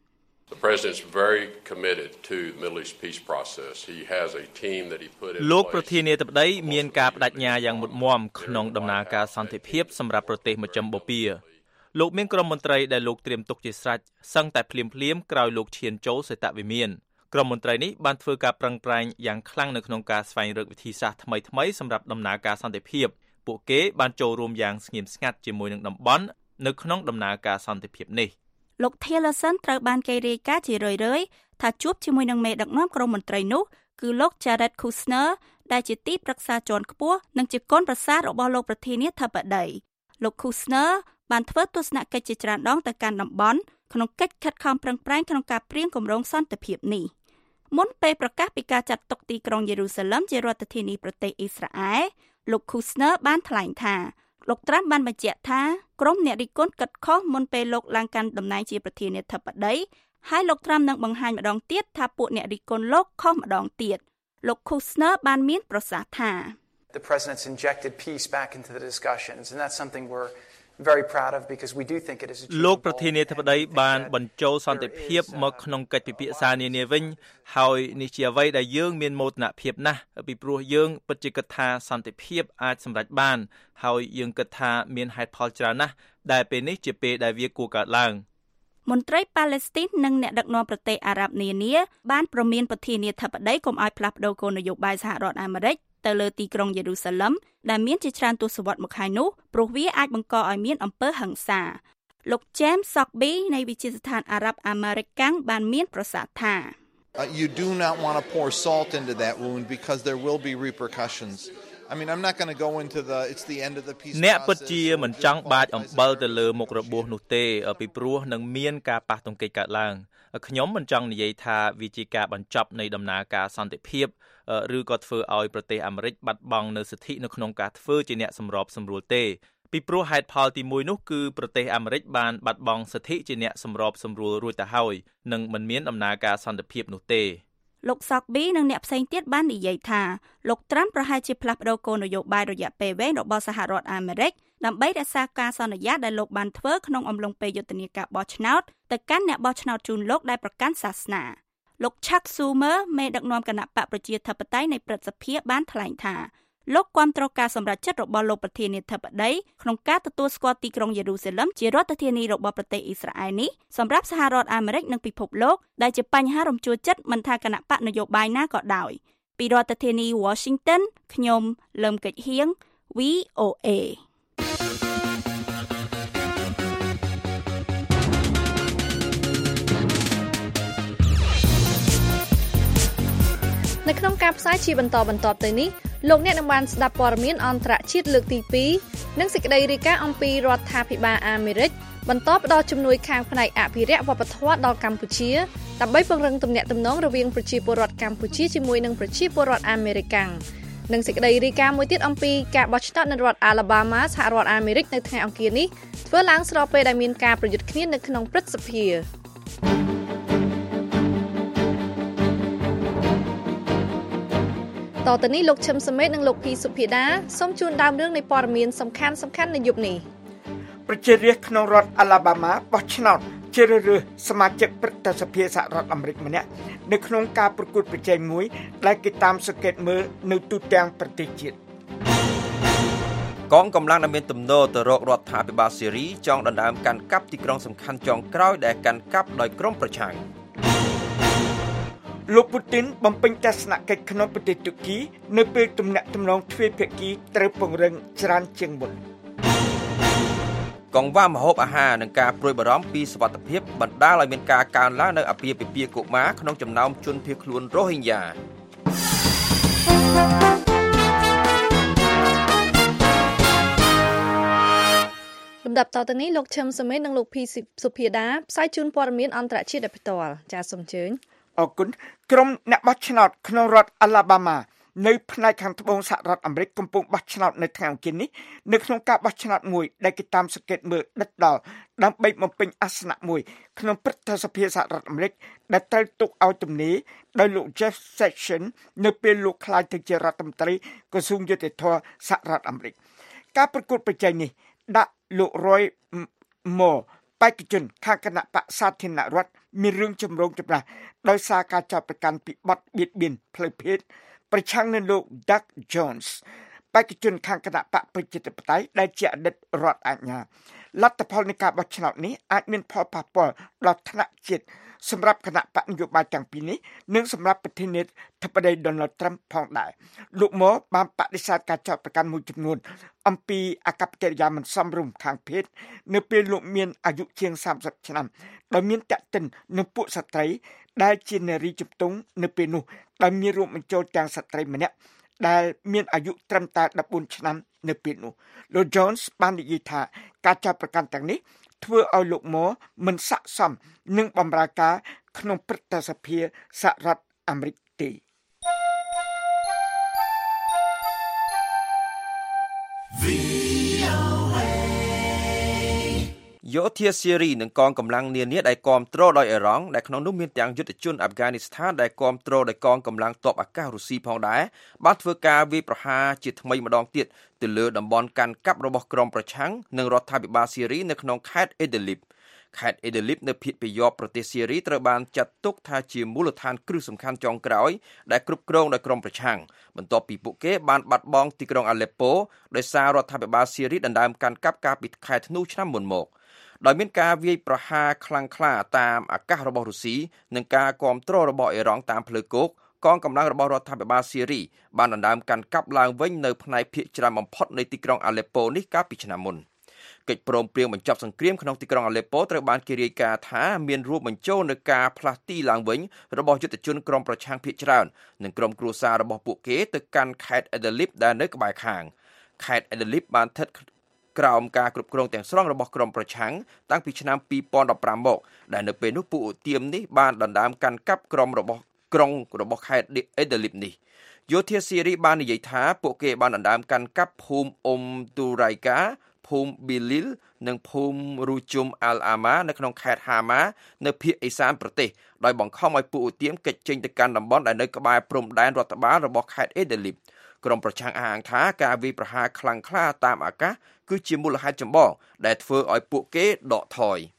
The president's very committed to the Middle East peace process. He has a team that he put in place. លោកប្រធានាធិបតីមានការបដិញ្ញាយ៉ាងមុតមាំក្នុងដំណើរការសន្តិភាពសម្រាប់ប្រទេសមជ្ឈិមបូព៌ាលោកមានក្រុមមន្ត្រីដែលលោកត្រៀមទុកជាស្រេចសឹងតែភ្លាមក្រោយលោកឈានចូលសេតវិមានក្រុមមន្ត្រីនេះបានធ្វើការប្រឹងប្រែងយ៉ាងខ្លាំងនៅក្នុងការស្វែងរកវិធីសាស្ត្រថ្មីសម្រាប់ដំណើរការសន្តិភាពពួកគេបានចូលរួមយ៉ាងស្ងៀមស្ងាត់ជាមួយនឹងតំបន់នៅក្នុងដំណើរការសន្តិភាពនេះលោក Tillerson ត្រូវបានគេរាយការណ៍ជារឿយៗថាជួបជាមួយនឹងមេដឹកនាំក្រុមមន្ត្រីនោះគឺលោក Jared Kushner ដែលជាទីប្រឹក្សាជាន់ខ្ពស់និងជាកូនប្រសាររបស់លោកប្រធានាធិបតីលោក Kushner បានធ្វើទស្សនកិច្ចជាច្រើនដងទៅកាន់តំបន់ក្នុងកិច្ចខិតខំប្រឹងប្រែងក្នុងការព្រៀងគម្រោងសន្តិភាពនេះមុនពេលប្រកាសពីការចាត់ទុកទីក្រុងយេរូសាឡឹមជារដ្ឋធានីប្រទេសអ៊ីស្រាអែលលោក Kushner បានថ្លែងថាលោកត្រាំបានបញ្ជាក់ថាក្រុមអ្នករិះគន់កិត្តខុសមុនពេលលោកឡើងកាន់តំណែងជាប្រធានាធិបតីហើយលោកត្រាំនឹងបង្ហាញម្ដងទៀតថាពួកអ្នករិះគន់លោកខុសម្ដងទៀតលោក Kushner បានមានប្រសាសន៍ថា The president's injected peace back into the discussions and that's something we're very proud of because we do think it is លោកប្រធានាធិបតីបានបញ្ចូលសន្តិភាពមកក្នុងកិច្ចពិភាក្សានានាវិញហើយនេះជាអ្វីដែលយើងមានមោទនភាពណាស់ពីព្រោះយើងពិតជាគិតថាសន្តិភាពអាចសម្រេចបានហើយយើងគិតថាមានហេតុផលច្រើនណាស់ដែលពេលនេះជាពេលដែលវាគួរកើតឡើងមន្ត្រីប៉ាឡេស្ទីននិងអ្នកដឹកនាំប្រទេសអារ៉ាប់នានាបានព្រមានប្រធានាធិបតីកុំឲ្យផ្លាស់ប្តូរគោលនយោបាយសហរដ្ឋអាមេរិកទៅលើទីក្រុងយេរូសាឡឹមដែលមានជាច្រើនទសវត្សរ៍មកហើយនោះព្រោះវាអាចបង្កឲ្យមានអំពើហិង្សាលោក James Sockby នៃវិទ្យាស្ថានអារ៉ាប់អាមេរិកកាំងបានមានប្រសាសន៍ថា You do not want to pour salt into that wound because there will be repercussions. I mean I'm not going to go into it's the end of the peace process. អ្នកពិតជាមិនចង់បាចអំបិលទៅលើមុខរបួសនោះទេពីព្រោះនឹងមានការប៉ះទង្គិចកើតឡើងខ្ញុំមិនចង់និយាយថាវាជាការបញ្ចប់នៃដំណើរការសន្តិភាពឬក៏ធ្វើឲ្យប្រទេសអាមេរិកបាត់បង់នូវសិទ្ធិនៅក្នុងការធ្វើជាអ្នកសម្របសម្រួលទេពីព្រោះហេតុផលទី1នោះគឺប្រទេសអាមេរិកបានបាត់បង់សិទ្ធិជាអ្នកសម្របសម្រួលរួចទៅហើយនិងមិនមានដំណើរការសន្តិភាពនោះទេលោក Sockby និងអ្នកផ្សេងទៀតបាននិយាយថាលោកត្រាំប្រហែលជាផ្លាស់ប្តូរគោលនយោបាយរយៈពេលវែងរបស់សហរដ្ឋអាមេរិកដើម្បីរក្សាការសន្យាដែលលោកបានធ្វើក្នុងអំឡុងពេលយុទ្ធនាការបោះឆ្នោតទៅកាន់អ្នកបោះឆ្នោតជូនលោកដែលប្រកាន់សាសនាលោក Chuck Schumer មេដឹកនាំគណៈបកប្រជាធិបតេយ្យនៃព្រឹទ្ធសភាបានថ្លែងថាលោកគាំទ្រការសម្រេចចិត្តរបស់លោកប្រធានាធិបតីក្នុងការទទួលស្គាល់ទីក្រុងយេរូសាឡឹមជារដ្ឋធានីរបស់ប្រទេសអ៊ីស្រាអែលនេះសម្រាប់សហរដ្ឋអាមេរិកនិងពិភពលោកដែលជាបញ្ហារំជួលចិត្តមិនថាគណៈបកនយោបាយណាក៏ដោយពីរដ្ឋធានី Washington ខ្ញុំលឹមកិច្ចហៀង VOA ក្នុងការផ្សាយជាបន្តទៅនេះលោកអ្នកនឹងបានស្ដាប់ព័ត៌មានអន្តរជាតិលើកទី2និងសេចក្តីរាយការណ៍អំពីរដ្ឋាភិបាលអាមេរិកបន្តផ្ដល់ជំនួយខាងផ្នែកអភិរក្សវប្បធម៌ដល់កម្ពុជាដើម្បីពង្រឹងទំនាក់ទំនងរវាងប្រជាពលរដ្ឋកម្ពុជាជាមួយនឹងប្រជាពលរដ្ឋអាមេរិកនិងសេចក្តីរាយការណ៍មួយទៀតអំពីការបោះឆ្នោតនៅរដ្ឋ Alabama សហរដ្ឋអាមេរិកនៅថ្ងៃអង្គារនេះធ្វើឡើងស្របពេលដែលមានការប្រយុទ្ធគ្នានៅក្នុងព្រឹទ្ធសភាតទៅនេះលោកឈឹមសមេតនិងលោកភីសុភាដាសូមជូនដើមរឿងនៃព័ត៌មានសំខាន់នៅយប់នេះប្រជារាស្ត្រក្នុងរដ្ឋ Alabama បោះឆ្នោតជ្រើសរើសសមាជិកព្រឹទ្ធសភាសហរដ្ឋអាមេរិកម្នាក់នៅក្នុងការប្រកួតប្រជែងមួយដែលគេតាមសង្កេតមើលនៅទូទាំងប្រទេសជាតិកងកម្លាំងដែលមានទំនោរទៅរករដ្ឋាភិបាលសេរីចង់ដណ្ដើមកាន់កាប់ទីក្រុងសំខាន់ចុងក្រោយដែលកាន់កាប់ដោយក្រុមប្រឆាំងលោកពូទីនបំពេញទស្សនកិច្ចក្នុងប្រទេសទូគីនៅពេលទំនាក់ទំនងទ្វេភាគីត្រូវពង្រឹងច្រើនជាងមុនកង្វះម្ហូបអាហារនិងការព្រួយបារម្ភពីសុវត្ថិភាពបណ្ដាលឲ្យមានការកើនឡើងនៅអាពាហ៍ពិពាហ៍កុមារក្នុងចំណោមជនភៀសខ្លួនរ៉ូហិញយ៉ាលំដាប់តទៅនេះលោកឈឹមសមេតនិងលោកភីសុភាដាផ្សាយជូនព័ត៌មានអន្តរជាតិផ្ទាល់ចាសសូមអញ្ជើញអរគុណក្រុមអ្នកបោះឆ្នោតក្នុងរដ្ឋ Alabama នៅផ្នែកខាងត្បូងសហរដ្ឋអាមេរិកកំពុងបោះឆ្នោតនៅថ្ងៃអង្គារនេះនៅក្នុងការបោះឆ្នោតមួយដែលគេតាមសង្កេតមើលដិតដល់ដើម្បីបំពេញអាសនៈមួយក្នុងព្រឹទ្ធសភាសហរដ្ឋអាមេរិកដែលត្រូវទុកឲ្យទំនេរដោយលោក Jeff Sessions នៅពេលលោកក្លាយទៅជារដ្ឋមន្ត្រីក្រសួងយុតិធធម៌សហរដ្ឋអាមេរិកការប្រកួតប្រជែងនេះដាក់លោក Roy Moore បេក្ខជនខាងគណៈបក្សសាធារណរដ្ឋមានរឿងចម្រូងចម្រាសដោយសារការចោទប្រកាន់ពីបទបៀតបៀនផ្លូវភេទប្រឆាំងនឹងលោក Doug Jones បេក្ខជនខាងគណៈបកប្រជាធិបតេយ្យដែលជាអតីតរដ្ឋអាជ្ញាលទ្ធផលនៃការបោះឆ្នោតនេះអាចមានផលប៉ះពាល់ដល់ថ្នាក់ជាតិសម្រាប់គណៈបកនយោបាយទាំងពីរនេះនិងសម្រាប់ប្រធានាធិបតី Donald Trump ផងដែរលោកម៉ូបានបដិសេធការចោទប្រកាន់មួយចំនួនអំពីអកប្បកិរិយាមិនសមរម្យខាងភេទនៅពេលលោកមានអាយុជាង30ឆ្នាំដោយមានតាក់ទិននឹងពួកស្ត្រីដែលជានារីជំទង់នៅពេលនោះដែលមានរួមបញ្ចូលទាំងស្ត្រីម្នាក់ដែលមានអាយុត្រឹមតែ14ឆ្នាំនៅពេលនោះលោក Jones បាននិយាយថាការចោទប្រកាន់ទាំងនេះធ្វើឲ្យលោកម៉ូមិនស័ក្តិសមនឹងបម្រើការក្នុងព្រឹទ្ធសភាសហរដ្ឋអាមេរិកទេយោធាសេរីនិងកងកម្លាំងនានាដែលគាំទ្រដោយអ៊ីរ៉ង់ដែលក្នុងនោះមានទាំងយុទ្ធជនអាហ្វហ្គានីស្ថានដែលគាំទ្រដោយកងកម្លាំងទ័ពអាកាសរុស្ស៊ីផងដែរបានធ្វើការវាយប្រហារជាថ្មីម្ដងទៀតទៅលើតំបន់កាន់កាប់របស់ក្រុមប្រឆាំងនិងរដ្ឋាភិបាលសេរីនៅក្នុងខេត្តអ៊ីដលីបខេត្តអ៊ីដលីបនៅភាគពាយ័ព្យប្រទេសសេរីត្រូវបានចាត់ទុកថាជាមូលដ្ឋានគ្រឹះសំខាន់ចុងក្រោយដែលគ្រប់គ្រងដោយក្រុមប្រឆាំងបន្ទាប់ពីពួកគេបានបាត់បង់ទីក្រុងអាឡេប៉ូដោយសាររដ្ឋាភិបាលសេរីដណ្ដើមកាន់កាប់កាលពីខែធ្នូឆ្នាំមុនមកដោយមានការវាយប្រហារខ្លាំងក្លាតាមអាកាសរបស់រុស្ស៊ីនិងការគាំទ្ររបស់អ៊ីរ៉ង់តាមផ្លូវគោកកងកម្លាំងរបស់រដ្ឋាភិបាលសេរីបានដណ្ដើមកាន់កាប់ឡើងវិញនៅផ្នែកភាគច្រើនបំផុតនៃទីក្រុងអាឡេប៉ូនេះកាលពីឆ្នាំមុនកិច្ចព្រមព្រៀងបញ្ចប់សង្គ្រាមក្នុងទីក្រុងអាឡេប៉ូត្រូវបានគេរាយការណ៍ថាមានរួមបញ្ចូលនូវការផ្លាស់ទីឡើងវិញរបស់យុទ្ធជនក្រុមប្រឆាំងភាគច្រើននិងក្រុមគ្រួសាររបស់ពួកគេទៅកាន់ខេត្តអ៊ីដលីបដែលនៅក្បែរខាងខេត្តអ៊ីដលីបបានស្ថិតក្រោមការគ្រប់គ្រងទាំងស្រុងរបស់ក្រុមប្រឆាំងតាំងពីឆ្នាំ2015មកដែលនៅពេលនោះពួកឧទាមនេះបានដណ្ដើមកាន់កាប់ក្រុងរបស់ខេត្តអ៊ីដលីបនេះយោធាសេរីបាននិយាយថាពួកគេបានដណ្ដើមកាន់កាប់ភូមិអ៊ុំទូរ៉ៃកាភូមិប៊ីលីលនិងភូមិរូជុំអាល់អាម៉ានៅក្នុងខេត្តហាម៉ានៅភាគឦសានប្រទេសដោយបង្ខំឲ្យពួកឧទាមគេចចេញទៅកាន់តំបន់ដែលនៅក្បែរព្រំដែនរដ្ឋបាលរបស់ខេត្តអ៊ីដលីបក្រុមប្រឆាំងអះអាងថាការវាយប្រហារខ្លាំងក្លាតាមអាកាសគឺជាមូលហេតុចម្បងដែលធ្វើឲ្យពួកគេដកថយ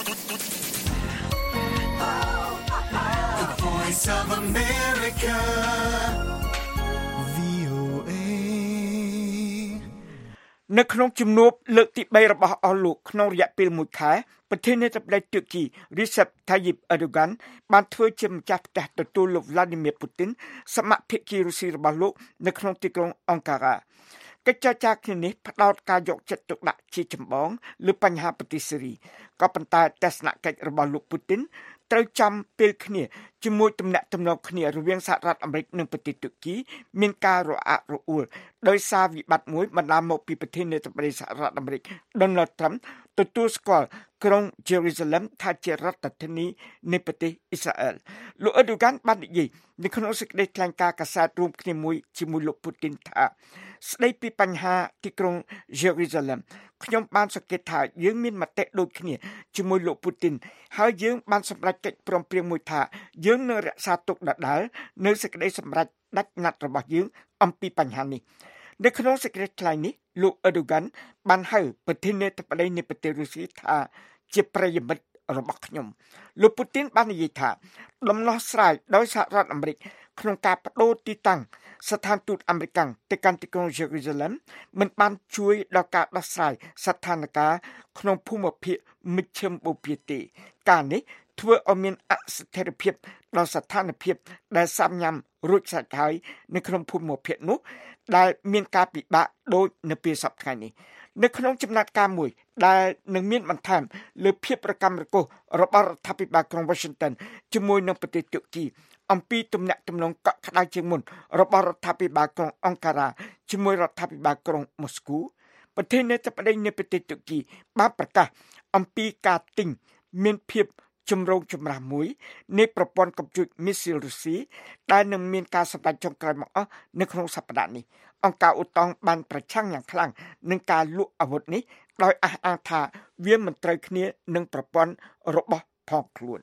នៅក្នុងជំនួបលើកទី3របស់អស់លោកក្នុងរយៈពេល1ខែប្រធានាធិបតីទូគី Recep Tayyip Erdogan បានធ្វើជាម្ចាស់ផ្ទះទទួលលោក Vladimir Putin សមភាគីរុស្ស៊ីរបស់លោកនៅក្នុងទីក្រុងអង្ការ៉ាកិច្ចចរចាគ្នានេះផ្ដោតការយកចិត្តទុកដាក់ជាចម្បងលើបញ្ហាប្រទេសសេរីក៏ប៉ុន្តែទស្សនកិច្ចរបស់លោក Putin ត្រូវចាំពេលគ្នាជាមួយទំនាក់ទំនងគ្នារវាងសហរដ្ឋអាមេរិកនិងប្រទេសទូគីមានការរអាក់រអួលដោយសារវិបត្តិមួយបណ្ដាលមកពីប្រធានាធិបតីសហរដ្ឋអាមេរិក Donald Trump ទទួលស្គាល់ក្រុង Jerusalem ថាជារដ្ឋធានីនៃប្រទេសអ៊ីស្រាអែលលោក Erdogan បាននិយាយនៅក្នុងសេចក្តីថ្លែងការណ៍កាសែតរួមគ្នាមួយជាមួយលោក Putin ថាស្ដីពីបញ្ហាទីក្រុង Jerusalem ខ្ញុំបានសង្កេតថាយើងមានមតិដូចគ្នាជាមួយលោក Putin ហើយយើងបានសម្រេចកិច្ចព្រមព្រៀងមួយថាយើងនឹងរក្សាទុកដដែលនៅសេចក្តីសម្រេចដាច់ណាត់របស់យើងអំពីបញ្ហានេះនៅក្នុងសេចក្តីថ្លែងនេះលោក Erdogan បានហៅប្រធានាធិបតីនៃប្រទេសរុស្ស៊ីថាជាប្រិយមិត្តរបស់ខ្ញុំលោក Putin បាននិយាយថាដំណោះស្រាយដោយសហរដ្ឋអាមេរិកក្នុងការបដូរទីតាំងស្ថានទូតអាមេរិកទៅកាន់ទីក្រុង Jerusalem មិនបានជួយដល់ការដោះស្រាយស្ថានភាពក្នុងភូមិភាគមជ្ឈិមបូព៌ាទេការនេះធ្វើឲ្យមានអស្ថិរភាពដល់ស្ថានភាពដែលសាមញ៉ាំរួចស្រេចហើយនៅក្នុងភូមិភាគនោះដែលមានការពិបាកដូចនៅពេលសប្តាហ៍នេះនៅក្នុងចំណាត់ការមួយដែលនឹងមានបន្ថែមលើភាពប្រកម្មរកូសរបស់រដ្ឋាភិបាលក្រុង Washington ជាមួយនឹងប្រទេសទូគីអំពីទំនាក់ទំនងកក់ក្ដៅជាងមុនរបស់រដ្ឋាភិបាលក្រុងអង្ការ៉ាជាមួយរដ្ឋាភិបាលក្រុងម៉ូស្គូប្រធានាធិបតីនៃប្រទេសទូគីបានប្រកាសអំពីការទិញមានភាពចម្រូងចម្រាសមួយនៃប្រព័ន្ធកំពូចមីស៊ីលរុស្ស៊ីដែលនឹងមានការសម្ដែងចុងក្រោយមកអស់នៅក្នុងសប្តាហ៍នេះអង្គការអូតង់បានប្រឆាំងយ៉ាងខ្លាំងនឹងការលក់អាវុធនេះដោយអះអាងថាវាមិនត្រូវគ្នានឹងប្រព័ន្ធរបស់ផងខ្លួន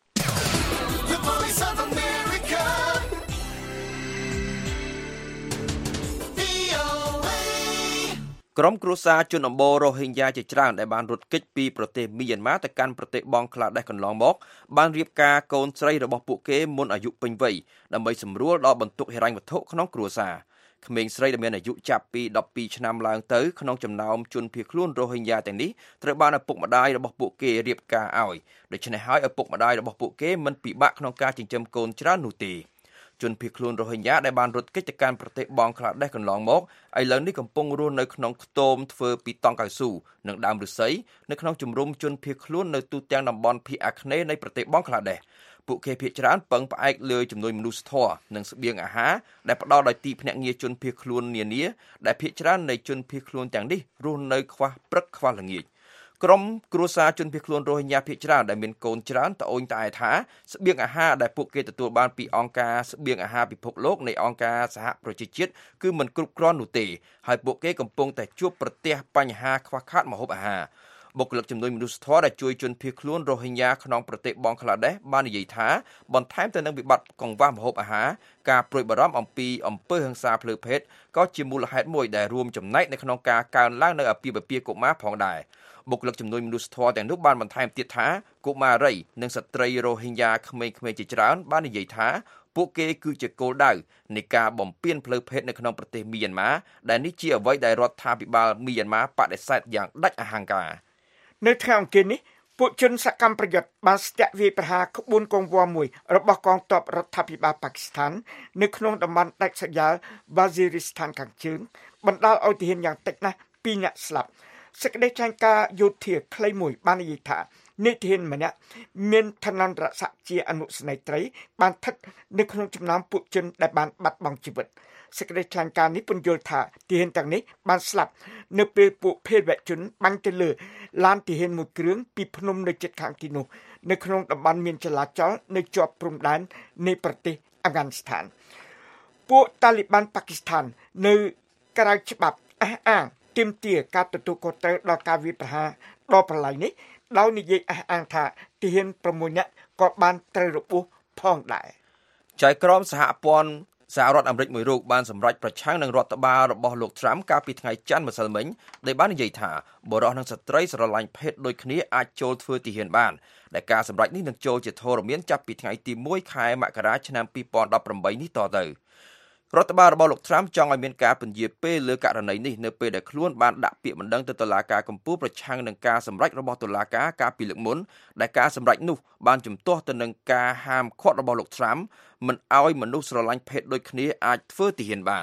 ក្រុមគ្រួសារជនអម្បូររ៉ូហិញ៉ាជាច្រើនដែលបានរត់គេចពីប្រទេសមីយ៉ាន់ម៉ាទៅកាន់ប្រទេសបង់ក្លាដេសកន្លងមកបានរៀបការកូនស្រីរបស់ពួកគេមុនអាយុពេញវ័យដើម្បីសម្រួលដល់បន្ទុកហិរញ្ញវត្ថុក្នុងគ្រួសារក្មេងស្រីដែលមានអាយុចាប់ពី12ឆ្នាំឡើងទៅក្នុងចំណោមជនភៀសខ្លួនរ៉ូហិញ៉ាទាំងនេះត្រូវបានឪពុកម្ដាយរបស់ពួកគេរៀបការឲ្យដូច្នេះហើយឪពុកម្ដាយរបស់ពួកគេមិនពិបាកក្នុងការចិញ្ចឹមកូនច្រើននោះទេជនភៀសខ្លួនរ៉ូហិញ៉ាដែលបានរត់គេចទៅកាន់ប្រទេសបង់ក្លាដេសកន្លងមកឥឡូវនេះកំពុងរស់នៅក្នុងខ្ទមធ្វើពីតង់កៅស៊ូនិងដើមឫស្សីនៅក្នុងជំរំជនភៀសខ្លួននៅទូទាំងតំបន់ភាគអាគ្នេយ៍នៃប្រទេសបង់ក្លាដេសពួកគេភាគច្រើនពឹងផ្អែកលើជំនួយមនុស្សធម៌និងស្បៀងអាហារដែលផ្ដល់ដោយទីភ្នាក់ងារជនភៀសខ្លួននានាដែលភាគច្រើននៃជនភៀសខ្លួនទាំងនេះរស់នៅខ្វះព្រឹកខ្វះល្ងាចក្រុមគ្រួសារជនភៀសខ្លួនរ៉ូហិញ៉ាភាគច្រើនដែលមានកូនច្រើនត្អូញត្អែថាស្បៀងអាហារដែលពួកគេទទួលបានពីអង្គការស្បៀងអាហារពិភពលោកនៃអង្គការសហប្រជាជាតិគឺមិនគ្រប់គ្រាន់នោះទេហើយពួកគេកំពុងតែជួបប្រទះបញ្ហាខ្វះខាតម្ហូបអាហារបុគ្គលិកជំនួយមនុស្សធម៌ដែលជួយជនភៀសខ្លួនរ៉ូហិញ៉ាក្នុងប្រទេសបង់ក្លាដេសបាននិយាយថាបន្ថែមទៅនឹងវិបត្តិកង្វះម្ហូបអាហារការព្រួយបារម្ភអំពីអំពើហិង្សាផ្លូវភេទក៏ជាមូលហេតុមួយដែលរួមចំណែកនៅក្នុងការកើនឡើងនៅអាពាហ៍ពិពាហ៍កុមារផងដែរបុគ្គលិកជំនួយមនុស្សធម៌ទាំងនោះបានបន្ថែមទៀតថាកុមារីនិងស្ត្រីរ៉ូហិញ៉ាក្មេងៗជាច្រើនបាននិយាយថាពួកគេគឺជាគោលដៅនៃការបំពានផ្លូវភេទនៅក្នុងប្រទេសមីយ៉ាន់ម៉ាដែលនេះជាអ្វីដែលរដ្ឋាភិបាលមីយ៉ាន់ម៉ាបដិសេធយ៉ាងដាច់អហង្ការនៅថ្ងៃអង្គារនេះពួកជនសកម្មប្រយុទ្ធបានស្ទាក់វាយប្រហារក្បួនកងវល់មួយរបស់កងទ័ពរដ្ឋាភិបាលប៉ាគីស្ថាននៅក្នុងតំបន់ដាច់ស្រយាលវ៉ាស៊ីរីស្ថានខាងជើងបណ្ដាលឲ្យទាហានយ៉ាងតិចណាស់2នាក់ស្លាប់សេចក្តីថ្លែងការណ៍យោធាខ្លីមួយបាននិយាយថានេទាហានម្នាក់មានឋានន្តរស័ក្តិជាអនុស្នេហ៍ត្រីបានស្ថិតនៅក្នុងចំណោមពួកជនដែលបានបាត់បង់ជីវិតសេចក្តីថ្លែងការណ៍នេះពន្យល់ថាទាហានទាំងនេះបានស្លាប់នៅពេលពួកភេរវជនបាញ់ទៅលើឡានទាហានមួយគ្រឿងពីភ្នំនៅជិតខាងទីនោះនៅក្នុងតំបន់មានចលាចលនៅជាប់ព្រំដែននៃប្រទេសអាហ្វហ្គានីស្ថានពួកតាលីបានប៉ាគីស្ថាននៅក្រៅច្បាប់អះអាងទាមទារការទទួលខុសត្រូវដល់ការវាយប្រហារដ៏ប្រឡ័យនេះដោយនិយាយអះអាងថាទាហាន6នាក់ក៏បានត្រូវរបួសផងដែរចៅក្រមសហព័ន្ធសហរដ្ឋអាមេរិកមួយរូបបានសម្រេចប្រឆាំងនឹងរដ្ឋបាលរបស់លោកត្រាំកាលពីថ្ងៃច័ន្ទម្សិលមិញដែលបាននិយាយថាបុរសនិងស្ត្រីស្រឡាញ់ភេទដូចគ្នាអាចចូលធ្វើទាហានបានដែលការសម្រេចនេះនឹងចូលជាធរមានចាប់ពីថ្ងៃទី1ខែមករាឆ្នាំ2018នេះតទៅរដ្ឋបាលរបស់លោកត្រាំចង់ឲ្យមានការពន្យាពេលលើករណីនេះនៅពេលដែលខ្លួនបានដាក់ពាក្យបណ្ដឹងទៅតុលាការកំពូលប្រឆាំងនឹងការសម្រេចរបស់តុលាការកាលពីលើកមុនដែលការសម្រេចនោះបានជំទាស់ទៅនឹងការហាមឃាត់របស់លោកត្រាំមិនឲ្យមនុស្សស្រឡាញ់ភេទដូចគ្នាអាចធ្វើទាហានបាន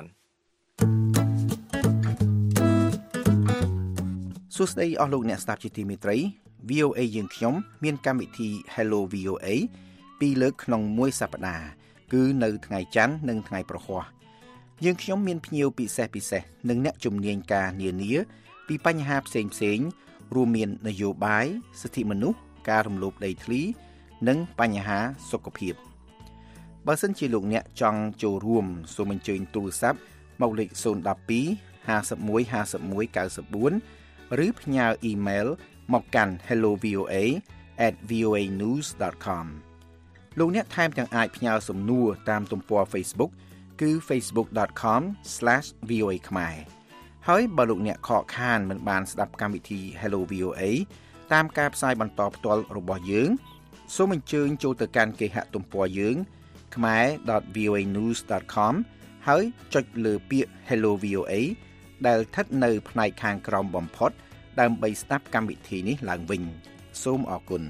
សួស្តីអស់លោកអ្នកស្ដាប់ជាទីមេត្រី VOA យើងខ្ញុំមានកម្មវិធី Hello VOA ពីរលើកក្នុងមួយសប្តាហ៍គឺនៅថ្ងៃច័ន្ទនិងថ្ងៃប្រហ័សយើងខ្ញុំមានភ្ញៀវពិសេសនិងអ្នកជំនាញការនានាពីបញ្ហាផ្សេងរួមមាននយោបាយសិទ្ធិមនុស្សការរំលោភដីធ្លីនិងបញ្ហាសុខភាពបើសិនជាលោកអ្នកចង់ចូលរួមសូមអញ្ជើញទូរស័ព្ទមកលេខ012 51 51 94 ឬផ្ញើអ៊ីមែលមកកាន់ hellovoa@voanews.com លោកអ្នកថែមទាំងអាចផ្ញើសំណួរតាមទំព័រ Facebook គឺ facebook.com/voa ខ្មែរហើយបើលោកអ្នកខកខានមិនបានស្ដាប់កម្មវិធី Hello VOA តាមការផ្សាយបន្តផ្ទាល់របស់យើងសូមអញ្ជើញចូលទៅកាន់គេហទំព័រយើង khmer.voanews.com ហើយចុចលើពាក្យ Hello VOA ដែលស្ថិតនៅផ្នែកខាងក្រោមបំផុតដើម្បីស្ដាប់កម្មវិធីនេះឡើងវិញសូមអរគុណ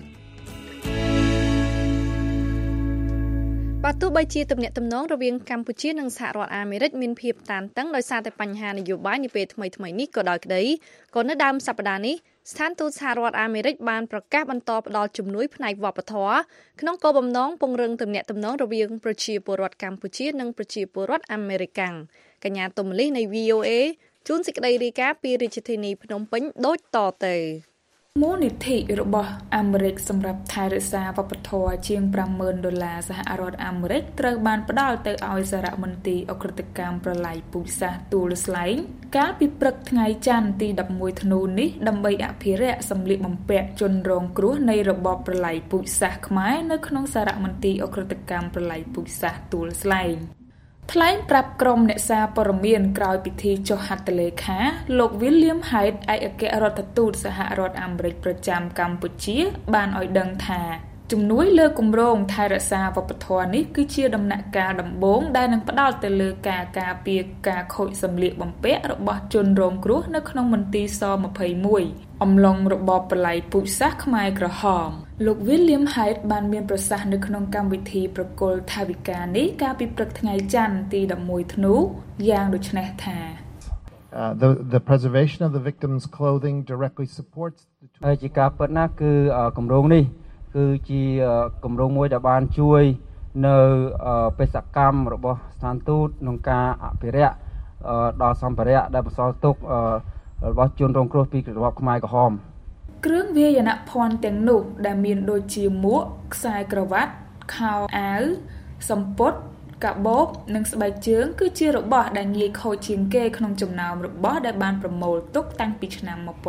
បើទោះបីជាទំនាក់ទំនងរវាងកម្ពុជានិងសហរដ្ឋអាមេរិកមានភាពតានតឹងដោយសារតែបញ្ហានយោបាយនាពេលថ្មីៗនេះក៏ដោយក្តីក៏នៅដើមសប្តាហ៍នេះស្ថានទូតសហរដ្ឋអាមេរិកបានប្រកាសបន្តផ្តល់ជំនួយផ្នែកវប្បធម៌ក្នុងគោលបំណងពង្រឹងទំនាក់ទំនងរវាងប្រជាពលរដ្ឋកម្ពុជានិងប្រជាពលរដ្ឋអាមេរិកកាំងកញ្ញាតុមលីនៃ VOA ជួនសេចក្តីរាយការណ៍ពីរាជធានីភ្នំពេញដូចតទៅមូលនិធិរបស់អាមេរិកសម្រាប់ថែរក្សាវប្បធម៌ជាង$50,000សហរដ្ឋអាមេរិកត្រូវបានផ្ដល់ទៅឲ្យសារមន្ទីរអក្រិតកម្មប្រឡាយពូជសាសន៍ទួលស្លែងកាលពីព្រឹកថ្ងៃច័ន្ទទី11ធ្នូនេះដើម្បីអភិរក្សសម្លៀកបំពាក់ជនរងគ្រោះនៃរបបប្រឡាយពូជសាសន៍ខ្មែរនៅក្នុងសារមន្ទីរអក្រិតកម្មប្រឡាយពូជសាសន៍ទួលស្លែងថ្លែងប្រាប់ក្រុមអ្នកសារព័ត៌មានក្រោយពិធីចុះហត្ថលេខាលោក William Hyde ឯកអគ្គរដ្ឋទូតសហរដ្ឋអាមេរិកប្រចាំកម្ពុជាបានឲ្យដឹងថាជំនួយលើគម្រោងថែរក្សាវប្បធម៌នេះគឺជាដំណាក់កាលដំបូងដែលនឹងផ្ដោតទៅលើការការពារការខូចសម្លៀកបំពាក់របស់ជនរងគ្រោះនៅក្នុងមន្ទីរស-21អំឡុងរបបប្រល័យពូជសាសន៍ខ្មែរក្រហមលោក William Hyde បានមានប្រសាសន៍នៅក្នុងកម្មវិធីប្រគល់ថវិកានេះកាលពីព្រឹកថ្ងៃច័ន្ទទី11ធ្នូយ៉ាងដូចនេះថា The preservation of the victims' clothing directly supports the ជាការពិតណាស់គឺគម្រោងនេះគឺជាគម្រោងមួយដែលបានជួយនៅបេសកកម្មរបស់ស្ថានទូតក្នុងការអភិរក្សដល់សម្ភារៈដែលបន្សល់ទុករបស់ជនរងគ្រោះពីរបបខ្មែរក្រហមគ្រឿងវាយនភ័ណ្ឌទាំងនោះដែលមានដូចជាមួកខ្សែក្រវ៉ាត់ខោអាវសំពត់កាបូបនិងស្បែកជើងគឺជារបស់ដែលងាយខូចជាងគេក្នុងចំណោមរបស់ដែលបានប្រមូលទុកតាំងពីឆ្នាំ1979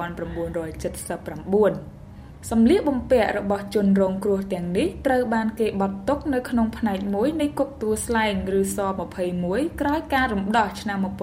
សម្លៀកបំពាក់របស់ជនរងគ្រោះទាំងនេះត្រូវបានគេបត់ទុកនៅក្នុងផ្នែកមួយនៃគុកទួលស្លែងឬស-21ក្រោយការរំដោះឆ្នាំ1979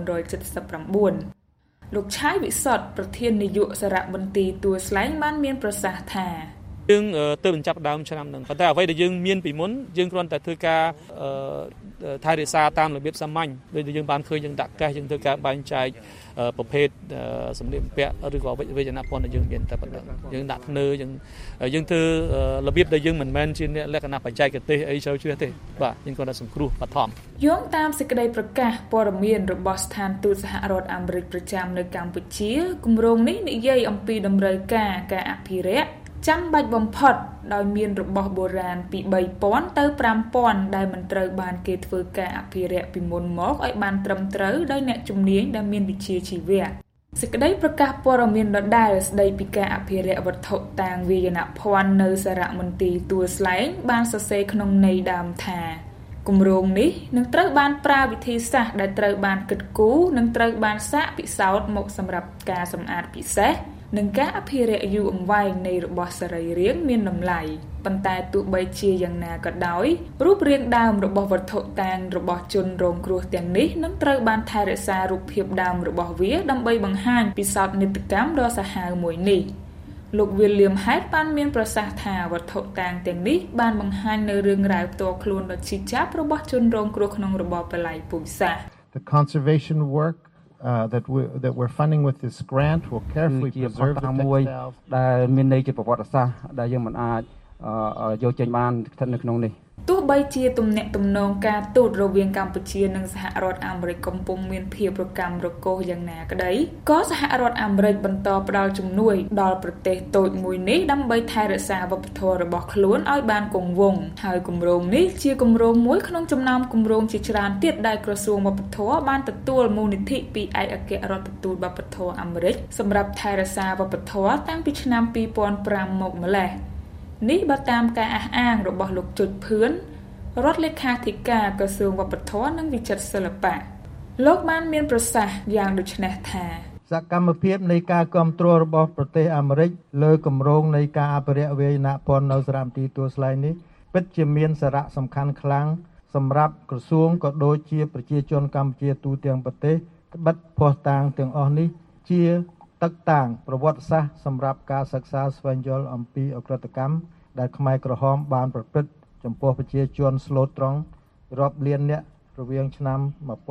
លោកឆាយវិសុទ្ធប្រធាននាយកសារមន្ទីរទួលស្លែងបានមានប្រសាសន៍ថាយើងទើបបញ្ចប់ដើមឆ្នាំហ្នឹងប៉ុន្តែអ្វីដែលយើងមានពីមុនយើងគ្រាន់តែធ្វើការថែរក្សាតាមរបៀបសាមញ្ញដូចយើងបានឃើញយើងដាក់កេសយើងធ្វើការបែងចែកប្រភេទសម្លៀកបំពាក់ឬក៏វេយនភ័ណ្ឌដែលយើងមានតែប៉ុណ្ណឹងយើងដាក់ធ្នើយើងធ្វើរបៀបដែលយើងមិនមែនជាលក្ខណៈបច្ចេកទេសអីជ្រៅជ្រះទេបាទយើងគ្រាន់តែសង្គ្រោះបឋមយោងតាមសេចក្តីប្រកាសព័ត៌មានរបស់ស្ថានទូតសហរដ្ឋអាមេរិកប្រចាំនៅកម្ពុជាគម្រោងនេះនិយាយអំពីតម្រូវការអភិរក្សចាំបាច់បំផុតដោយមានរបស់បុរាណពី 3,000 ទៅ 5,000 ដែលមិនត្រូវបានគេធ្វើការអភិរក្សពីមុនមកឲ្យបានត្រឹមត្រូវដោយអ្នកជំនាញដែលមានវិជ្ជាជីវៈសេចក្តីប្រកាសព័ត៌មានដដែលស្តីពីការអភិរក្សវត្ថុតាងវាយនភ័ណ្ឌនៅសារមន្ទីរទួលស្លែងបានសរសេរក្នុងន័យដើមថាគម្រោងនេះនឹងត្រូវបានប្រើវិធីសាស្ត្រដែលត្រូវបានគិតគូរនិងត្រូវបានសាកពិសោធន៍មកសម្រាប់ការសម្អាតពិសេសនិងការអភិរក្សយូរអង្វែងនៃរបស់សរីរាង្គមានតម្លៃប៉ុន្តែទោះបីជាយ៉ាងណាក៏ដោយរូបរាងដើមរបស់វត្ថុតាងរបស់ជនរងគ្រោះទាំងនេះនឹងត្រូវបានថែរក្សារូបភាពដើមរបស់វាដើម្បីបង្ហាញពីសោកនាដកម្មដ៏សាហាវមួយនេះលោក William Hyde បានមានប្រសាសន៍ថាវត្ថុតាងទាំងនេះបានបង្ហាញនៅរឿងរ៉ាវផ្ទាល់ខ្លួនដ៏ឈឺចាប់របស់ជនរងគ្រោះក្នុងរបបប្រល័យពូជសាសន៍ The conservation work that we're funding with this grant will carefully preserve the textiles ដែលមានន័យជាប្រវត្តិសាស្ត្រដែលយើងមិនអាចយកចេញបានស្ថិតនៅក្នុងនេះទោះបីជាទំនាក់ទំនងការទូតរវាងកម្ពុជានិងសហរដ្ឋអាមេរិកកំពុងមានភាពរកាំរកូសយ៉ាងណាក្តីក៏សហរដ្ឋអាមេរិកបន្តផ្ដល់ជំនួយដល់ប្រទេសតូចមួយនេះដើម្បីថែរក្សាវប្បធម៌របស់ខ្លួនឲ្យបានគង់វង្សហើយគម្រោងនេះជាគម្រោងមួយក្នុងចំណោមគម្រោងជាច្រើនទៀតដែលក្រសួងវប្បធម៌បានទទួលមូលនិធិពីឯកអគ្គរដ្ឋទូតវប្បធម៌អាមេរិកសម្រាប់ថែរក្សាវប្បធម៌តាំងពីឆ្នាំ2005មកម្លេះនេះបើតាមការអះអាងរបស់លោកជុចភឿនរដ្ឋលេខាធិការក្រសួងវប្បធម៌និងវិចិត្រសិល្បៈលោកបានមានប្រសាសន៍យ៉ាងដូចនេះថាសកម្មភាពនៃការគ្រប់គ្រងរបស់ប្រទេសអាមេរិកលើគម្រោងនៃការអភិរក្សវាយនភ័ណ្ឌនៅសារមន្ទីរទួលស្លែងនេះពិតជាមានសារៈសំខាន់ខ្លាំងសម្រាប់ក្រសួងក៏ដូចជាប្រជាជនកម្ពុជាទូទាំងប្រទេសត្បិតភស្តុតាងទាំងអស់នេះជាទឹកតាងប្រវត្តិសាស្ត្រសម្រាប់ការសិក្សាស្វែងយល់អំពីអក្រិតកម្មដែលខ្មែរក្រហមបានប្រព្រឹត្តចំពោះប្រជាជនស្លូតត្រង់រាប់លាននាក់រវាងឆ្នាំ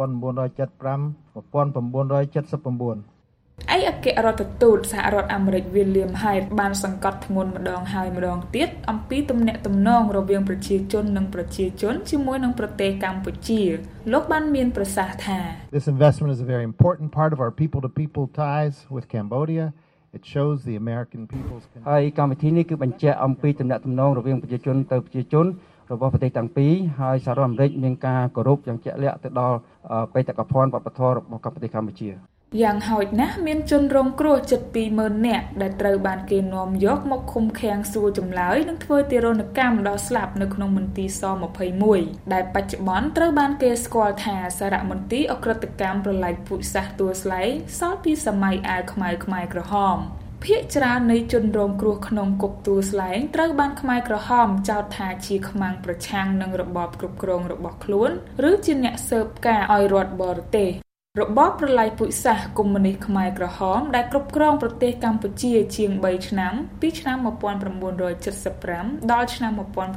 1975-1979 ឯកអគ្គរដ្ឋទូតសហរដ្ឋអាមេរិក William Hyde បានសង្កត់ធ្ងន់ម្ដងហើយម្ដងទៀតអំពីទំនាក់ទំនងរវាងប្រជាជននិងប្រជាជនជាមួយនឹងប្រទេសកម្ពុជាលោកបានមានប្រសាសន៍ថា This investment is a very important part of our people-to-people ties with Cambodia. It shows the American people's ហើយកម្មវិធីនេះគឺបញ្ជាក់អំពីទំនាក់ទំនងរវាងប្រជាជនទៅប្រជាជនរបស់ប្រទេសទាំងពីរហើយសហរដ្ឋអាមេរិកមានការគោរពយ៉ាងជាក់លាក់ទៅដល់បេតិកភណ្ឌវប្បធម៌របស់ប្រទេសកម្ពុជាយ៉ាងហោចណាស់មានជនរងគ្រោះជិត 20,000 នាក់ដែលត្រូវបានគេនាំយកមកឃុំឃាំងសួរចម្លើយនិងធ្វើទារុណកម្មដល់ស្លាប់នៅក្នុងមន្ទីរស21ដែលបច្ចុប្បន្នត្រូវបានគេស្គាល់ថាសារមន្ទីរអក្រិតកម្មប្រល័យពូជសាសន៍ទួលស្លែងសល់ពីសម័យអាវខ្មៅខ្មែរក្រហមភាគច្រើននៃជនរងគ្រោះក្នុងគុកទួលស្លែងត្រូវបានខ្មែរក្រហមចោទថាជាខ្មាំងប្រឆាំងនឹងរបបគ្រប់គ្រងរបស់ខ្លួនឬជាអ្នកស៊ើបការឲ្យរដ្ឋបរទេសរបបប្រល័យពូជសាសន៍កុម្មុយនីសខ្មែរក្រហមដែលគ្រប់គ្រងប្រទេសកម្ពុជាជាង3ឆ្នាំពីឆ្នាំ1975ដល់ឆ្នាំ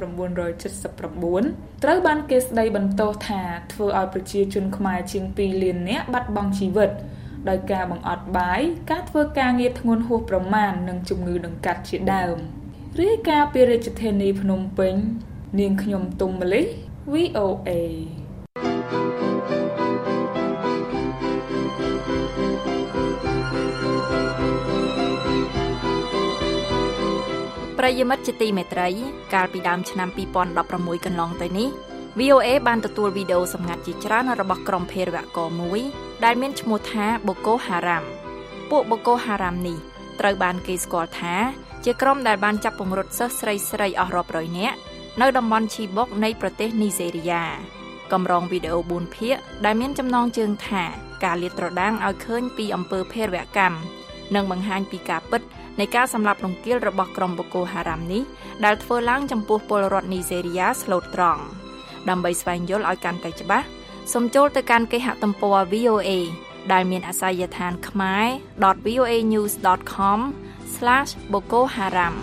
1979ត្រូវបានគេស្ដីបន្ទោសថាធ្វើឲ្យប្រជាជនខ្មែរជាង2លាននាក់បាត់បង់ជីវិតដោយការបង្អត់បាយការធ្វើការងារធ្ងន់ហួសប្រមាណនិងជំងឺដង្កាត់ជាដើមរាយការណ៍ពីរាជធានីភ្នំពេញនាងខ្ញុំទុំម៉ាលី VOA ប្រិយមិត្តជាទីមេត្រីកាលពីដើមឆ្នាំ2016កន្លងទៅនេះ VOA បានទទួលវីដេអូសម្ងាត់ជាច្រើនរបស់ក្រុមភេរវករមួយដែលមានឈ្មោះថា Boko Haram ពួក Boko Haram នេះត្រូវបានគេស្គាល់ថាជាក្រុមដែលបានចាប់ពង្រត់សិស្សស្រីៗអស់រាប់រយនាក់នៅតំបន់ Chibok នៃប្រទេសនីហ្សេរីយ៉ាកម្រងវីដេអូ4ភាគដែលមានចំណងជើងថាការលាតត្រដាងឲ្យឃើញពីអំពើភេរវកម្មនិងបង្ហាញពីការពិតនៃការសម្លាប់រង្គាលរបស់ក្រុម Boko Haram នេះដែលធ្វើឡើងចំពោះពលរដ្ឋនីហ្សេរីយ៉ាស្លូតត្រង់ដើម្បីស្វែងយល់ឲ្យកាន់តែច្បាស់សូមចូលទៅកាន់គេហទំព័រ VOA ដែលមានអាសយដ្ឋានkhmer.voanews.com/bokoharam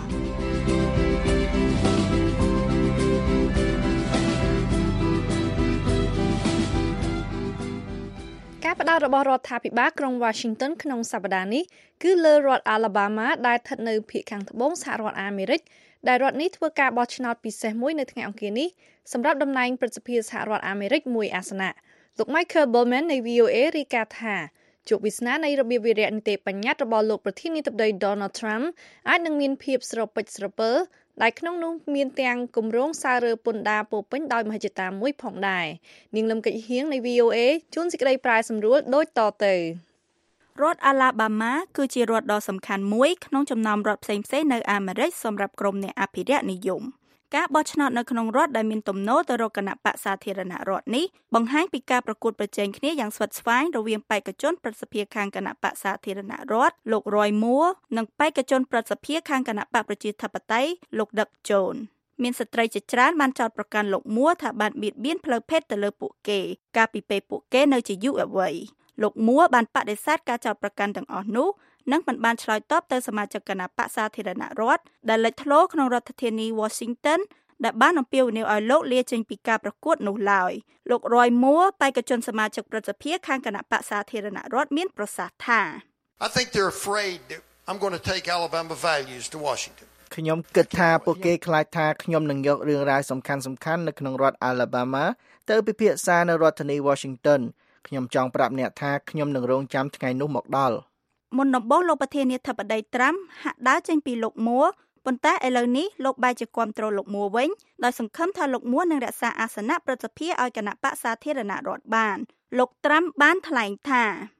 ការផ្ដោតរបស់រដ្ឋាភិបាលក្រុង Washington ក្នុងសប្តាហ៍នេះគឺលើរដ្ឋ Alabama ដែលស្ថិតនៅភាគខាងត្បូងសហរដ្ឋអាមេរិកដែលរដ្ឋនេះធ្វើការបោះឆ្នោតពិសេសមួយនៅថ្ងៃអង្គារនេះសម្រាប់តំណែងប្រសិទ្ធភាពសហរដ្ឋអាមេរិកមួយអាសនៈលោក Michael Bowman នៃ VOA រាយការណ៍ថាជោគវាសនានៃរបៀបវារៈនីតិបញ្ញត្តិរបស់លោកប្រធានាធិបតី Donald Trump អាចនឹងមានភាពស្រពេចស្រពើដែលក្នុងនោះមានទាំងគម្រោងសាររើពន្ធដារពោពេញដោយមហិច្ឆតាមួយផងដែរនាងលឹមកិច្ចហៀងនៃ VOA ជួនសេចក្តីប្រាយសម្រួលដូចតទៅរដ្ឋ Alabama គឺជារដ្ឋដ៏សំខាន់មួយក្នុងចំណោមរដ្ឋផ្សេងៗនៅអាមេរិកសម្រាប់ក្រុមអ្នកអភិរក្សនិយមការបោះឆ្នោតនៅក្នុងរដ្ឋដែលមានទំនោរទៅរកគណៈបក្សសាធារណរដ្ឋនេះបង្ហាញពីការប្រកួតប្រជែងគ្នាយ៉ាងស្វិតស្វាញរវាងបេក្ខជនប្រសិទ្ធភាពខាងគណៈបក្សសាធារណរដ្ឋលោក Roy Moore និងបេក្ខជនប្រសិទ្ធភាពខាងគណៈបក្សប្រជាធិបតេយ្យលោក Doug Jones មានស្ត្រីជាច្រើនបានចោទប្រកាន់លោក Moore ថាបានបៀតបៀនផ្លូវភេទទៅលើពួកគេកាលពីពេលពួកគេនៅជាយុវវ័យលោក Moore បានបដិសេធការចោទប្រកាន់ទាំងអស់នោះនិងមិនបានឆ្លើយតបទៅសមាជិកគណៈបក្សសាធារណរដ្ឋដែលលេចធ្លោក្នុងរដ្ឋធានី Washingtonដែលបានអំពាវនាវឲ្យលោកលាចេញពីការប្រកួតនោះឡើយលោក Roy Moore បេក្ខជនសមាជិកប្រសិទ្ធភាពខាងគណៈបក្សសាធារណរដ្ឋមានប្រសាសន៍ថា I think they're afraid that I'm going to take Alabama values to Washington ខខ្ញុំគិតថាពួកគេខ្លាចថាខ្ញុំនឹងយករឿងរ៉ាវសំខាន់ៗនៅក្នុងរដ្ឋ Alabama ទៅពិភាក្សានៅរដ្ឋធានី Washington ខ្ញុំចង់ប្រាប់អ្នកថាខ្ញុំនឹងរងចាំថ្ងៃនោះមកដល់មុនដំបូងលោកប្រធានាធិបតីត្រាំហាក់ដើរចេញពីលោកមួប៉ុន្តែឥឡូវនេះលោកបែរជាគាំទ្រលោកមួវិញដោយសង្ឃឹមថាលោកមួនឹងរក្សាអាសនៈប្រសិទ្ធភាពឲ្យគណៈបក្សសាធារណរដ្ឋបានលោកត្រាំបានថ្លែងថា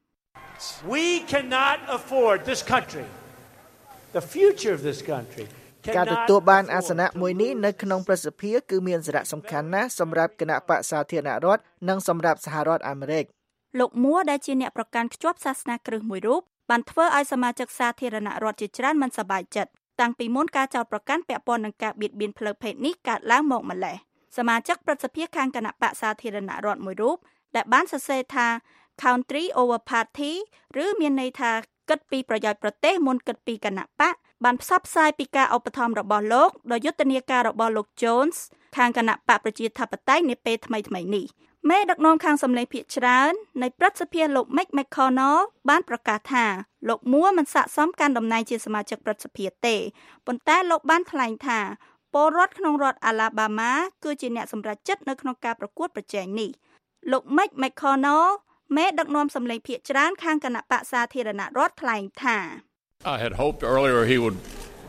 We cannot afford this country the future of this country ការទទួលបានអាសនៈមួយនេះនៅក្នុងប្រសិទ្ធភាពគឺមានសារៈសំខាន់ណាស់សម្រាប់គណៈបក្សសាធារណរដ្ឋនិងសម្រាប់សហរដ្ឋអាមេរិកលោកមួដែលជាអ្នកប្រកាន់ខ្ជាប់សាសនាគ្រឹះមួយរូបបានធ្វើឲ្យសមាជិកសាធារណរដ្ឋជាច្រើនមិនសប្បាយចិត្តតាំងពីមុនការចោទប្រកាន់ពាក់ព័ន្ធនឹងការបៀតបៀនផ្លូវភេទនេះកើតឡើងមកម្ល៉េះសមាជិកប្រសិទ្ធភាពខាងគណៈបក្សសាធារណរដ្ឋមួយរូបដែលបានសរសេរថា Country over Party ឬមានន័យថាគិតពីប្រយោជន៍ប្រទេសមុនគិតពីគណៈបក្សបានផ្សព្វផ្សាយពីការឧបត្ថម្ភរបស់លោកដោយយុទ្ធនាការរបស់លោក Jones ខាងគណៈបក្សប្រជាធិបតេយ្យនាពេលថ្មីៗនេះមេដឹកនាំខាងសម្លេងភាគច្រើននៃព្រឹទ្ធសភាលោក Mitch McConnell បានប្រកាសថាលោកមួមិនស័ក្តិសមកាន់តំណែងជាសមាជិកព្រឹទ្ធសភាទេប៉ុន្តែលោកបានថ្លែងថាពលរដ្ឋក្នុងរដ្ឋ Alabama គឺជាអ្នកសម្រេចចិត្តនៅក្នុងការប្រកួតប្រជែងនេះលោក Mitch McConnell មេដឹកនាំសម្លេងភាគច្រើនខាងគណៈបក្សសាធារណរដ្ឋថ្លែងថា I had hoped earlier he would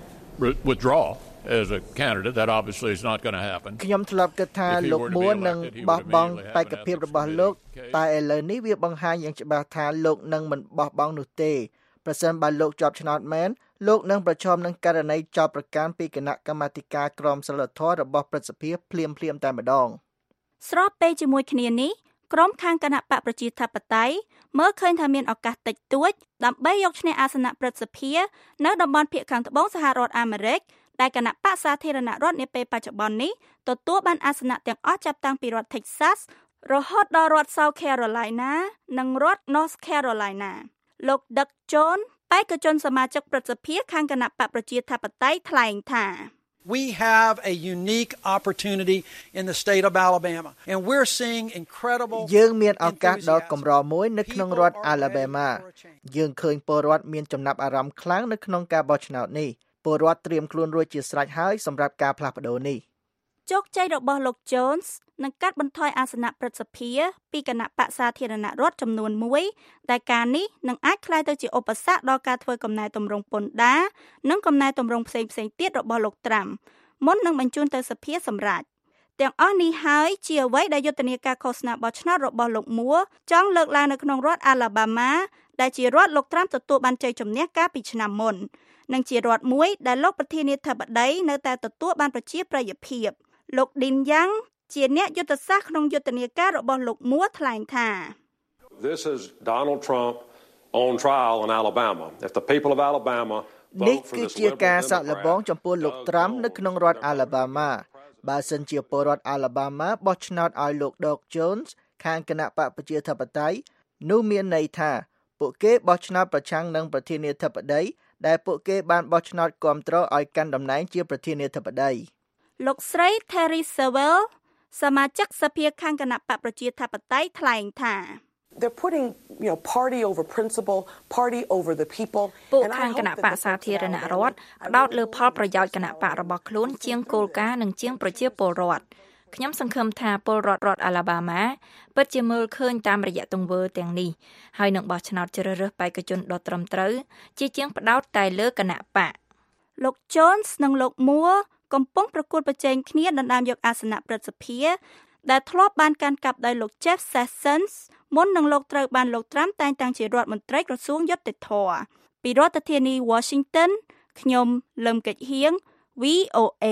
withdraw as a candidate that obviously is not going to happen ខ្ញុំធ្លាប់គិតថាលោកមួនឹងបោះបង់បេក្ខភាពរបស់លោកតែឥឡូវនេះវាបង្ហាញយ៉ាងច្បាស់ថាលោកនឹងមិនបោះបង់នោះទេប្រសិនបើលោកជាប់ឆ្នោតមែនលោកនឹងប្រឈមនឹងករណីចោទប្រកាន់ពីគណៈកម្មាធិការក្រមសីលធម៌របស់ព្រឹទ្ធសភាភ្លាមតែម្ដងស្របពេលជាមួយគ្នានេះក្រុមខាងគណៈបកប្រជាធិបតេយ្យមើលឃើញថាមានឱកាសតិចតួចដើម្បីយកឈ្នះអាសនៈព្រឹទ្ធសភានៅតំបន់ភាគខាងត្បូងសហរដ្ឋអាមេរិកដែលគណៈបក្សសាធារណរដ្ឋនាពេលបច្ចុប្បន្ននេះទទួលបានអាសនៈទាំងអស់ចាប់តាំងពីរដ្ឋ Texas រហូតដល់រដ្ឋ South Carolina និងរដ្ឋ North Carolina លោក Doug Jones បេក្ខជនសមាជិកព្រឹទ្ធសភាខាងគណៈបកប្រជាធិបតេយ្យថ្លែងថា We have a unique opportunity in the state of Alabama and we're seeing incredible យើងមានឱកាសដ៏កម្រមួយនៅក្នុងរដ្ឋ Alabama យើងឃើញពលរដ្ឋមានចំណាប់អារម្មណ៍ខ្លាំងនៅក្នុងការបោះឆ្នោតនេះពលរដ្ឋត្រៀមខ្លួនរួចជាស្រេចហើយសម្រាប់ការផ្លាស់ប្ដូរនេះជោគជ័យរបស់លោក Jones នឹងកាត់បន្ថយអាសនៈព្រឹទ្ធសភាពីគណៈបក្សសាធារណរដ្ឋចំនួន1ដែលការនេះនឹងអាចក្លាយទៅជាឧបសគ្គដល់ការធ្វើកំណែទម្រង់ពន្ធដារនិងកំណែទម្រង់ផ្សេងៗទៀតរបស់លោកត្រាំមុននឹងបញ្ជូនទៅសភាសម្រាប់ទាំងអស់នេះហើយជាអ្វីដែលយុទ្ធនាការឃោសនាបោះឆ្នោតរបស់លោកមួចង់លើកឡើងនៅក្នុងរដ្ឋ Alabama ដែលជារដ្ឋលោកត្រាំទទួលបានជ័យជំនះកាលពីឆ្នាំមុននិងជារដ្ឋមួយដែលលោកប្រធានាធិបតីនៅតែទទួលបានប្រជាប្រិយភាពលោកឌីនយ៉ាងជាអ្នកយុទ្ធសាស្ត្រក្នុងយុទ្ធនាការរបស់លោកមួថ្លែងថា This is Donald Trump on trial in Alabama. If the people of Alabama នេះគឺជាការសាកល្បងចំពោះលោកត្រាំនៅក្នុងរដ្ឋ Alabama បើសិនជាពលរដ្ឋ Alabama បោះឆ្នោតឲ្យលោក Doug Jones ខាងគណៈបកប្រជាធិបតេយ្យនោះមានន័យថាពួកគេបោះឆ្នោតប្រឆាំងនឹងប្រធានាធិបតីដែលពួកគេបានបោះឆ្នោតគាំទ្រឲ្យកាន់តំណែងជាប្រធានាធិបតីលោកស្រី Terry Sewell សមាជិកសភាខាងគណៈបកប្រជាធិបតេយ្យថ្លែងថា They're putting, party over principle, party over the people. ពួកខាងគណៈបកសាធារណរដ្ឋផ្ដោតលើផលប្រយោជន៍គណៈបករបស់ខ្លួនជាងគោលការណ៍និងជាងប្រជាពលរដ្ឋខ្ញុំសង្ឃឹមថាពលរដ្ឋរដ្ឋ Alabama ពិតជាមើលឃើញតាមរយៈទង្វើទាំងនេះហើយនឹងបោះឆ្នោតជ្រើសរើសបេក្ខជនដ៏ត្រឹមត្រូវជាជាងផ្ដោតតែលើគណៈបកលោក Jones និងលោក Moore កំពុងប្រកួតប្រជែងគ្នាដណ្ដើមយកអាសនៈព្រឹទ្ធសភាដែលធ្លាប់បានកាន់កាប់ដោយលោក Jeff Sessions មុននឹងលោកត្រូវបានលោកត្រាំតែងតាំងជារដ្ឋមន្ត្រីក្រសួងយុត្តិធម៌ពីរដ្ឋធានី Washington ខ្ញុំលឹមកិច្ចហៀង VOA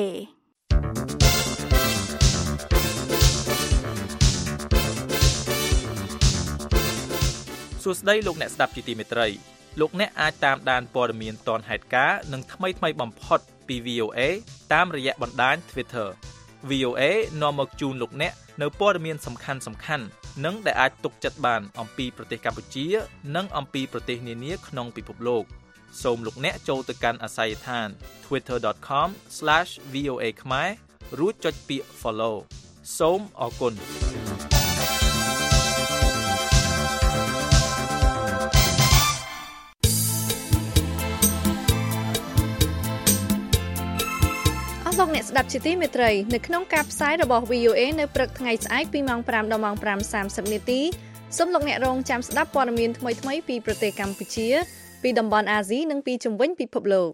សួស្តីលោកអ្នកស្ដាប់ជាទីមេត្រីលោកអ្នកអាចតាមដានព័ត៌មានទាន់ហេតុការណ៍និងថ្មីបំផុតពី VOA តាមរយៈបណ្ដាញ Twitter VOA នាំមកជូនលោកអ្នកនៅព័ត៌មានសំខាន់និងដែលអាចទុកចិត្តបានអំពីប្រទេសកម្ពុជានិងអំពីប្រទេសនានាក្នុងពិភពលោកសូមលោកអ្នកចូលទៅកាន់អាសយដ្ឋាន twitter.com/VOA ខ្មែររួចចុចពាក្យ follow សូមអរគុណលោកអ្នកស្ដាប់ជាទីមេត្រីនៅក្នុងការផ្សាយរបស់ VOA នៅព្រឹកថ្ងៃស្អែកពីម៉ោង 5 ដល់ម៉ោង 5:30 នាទីសូមលោកអ្នករងចាំស្ដាប់ព័ត៌មានថ្មីៗពីប្រទេសកម្ពុជាពីតំបន់អាស៊ីនិងពីជុំវិញពិភពលោក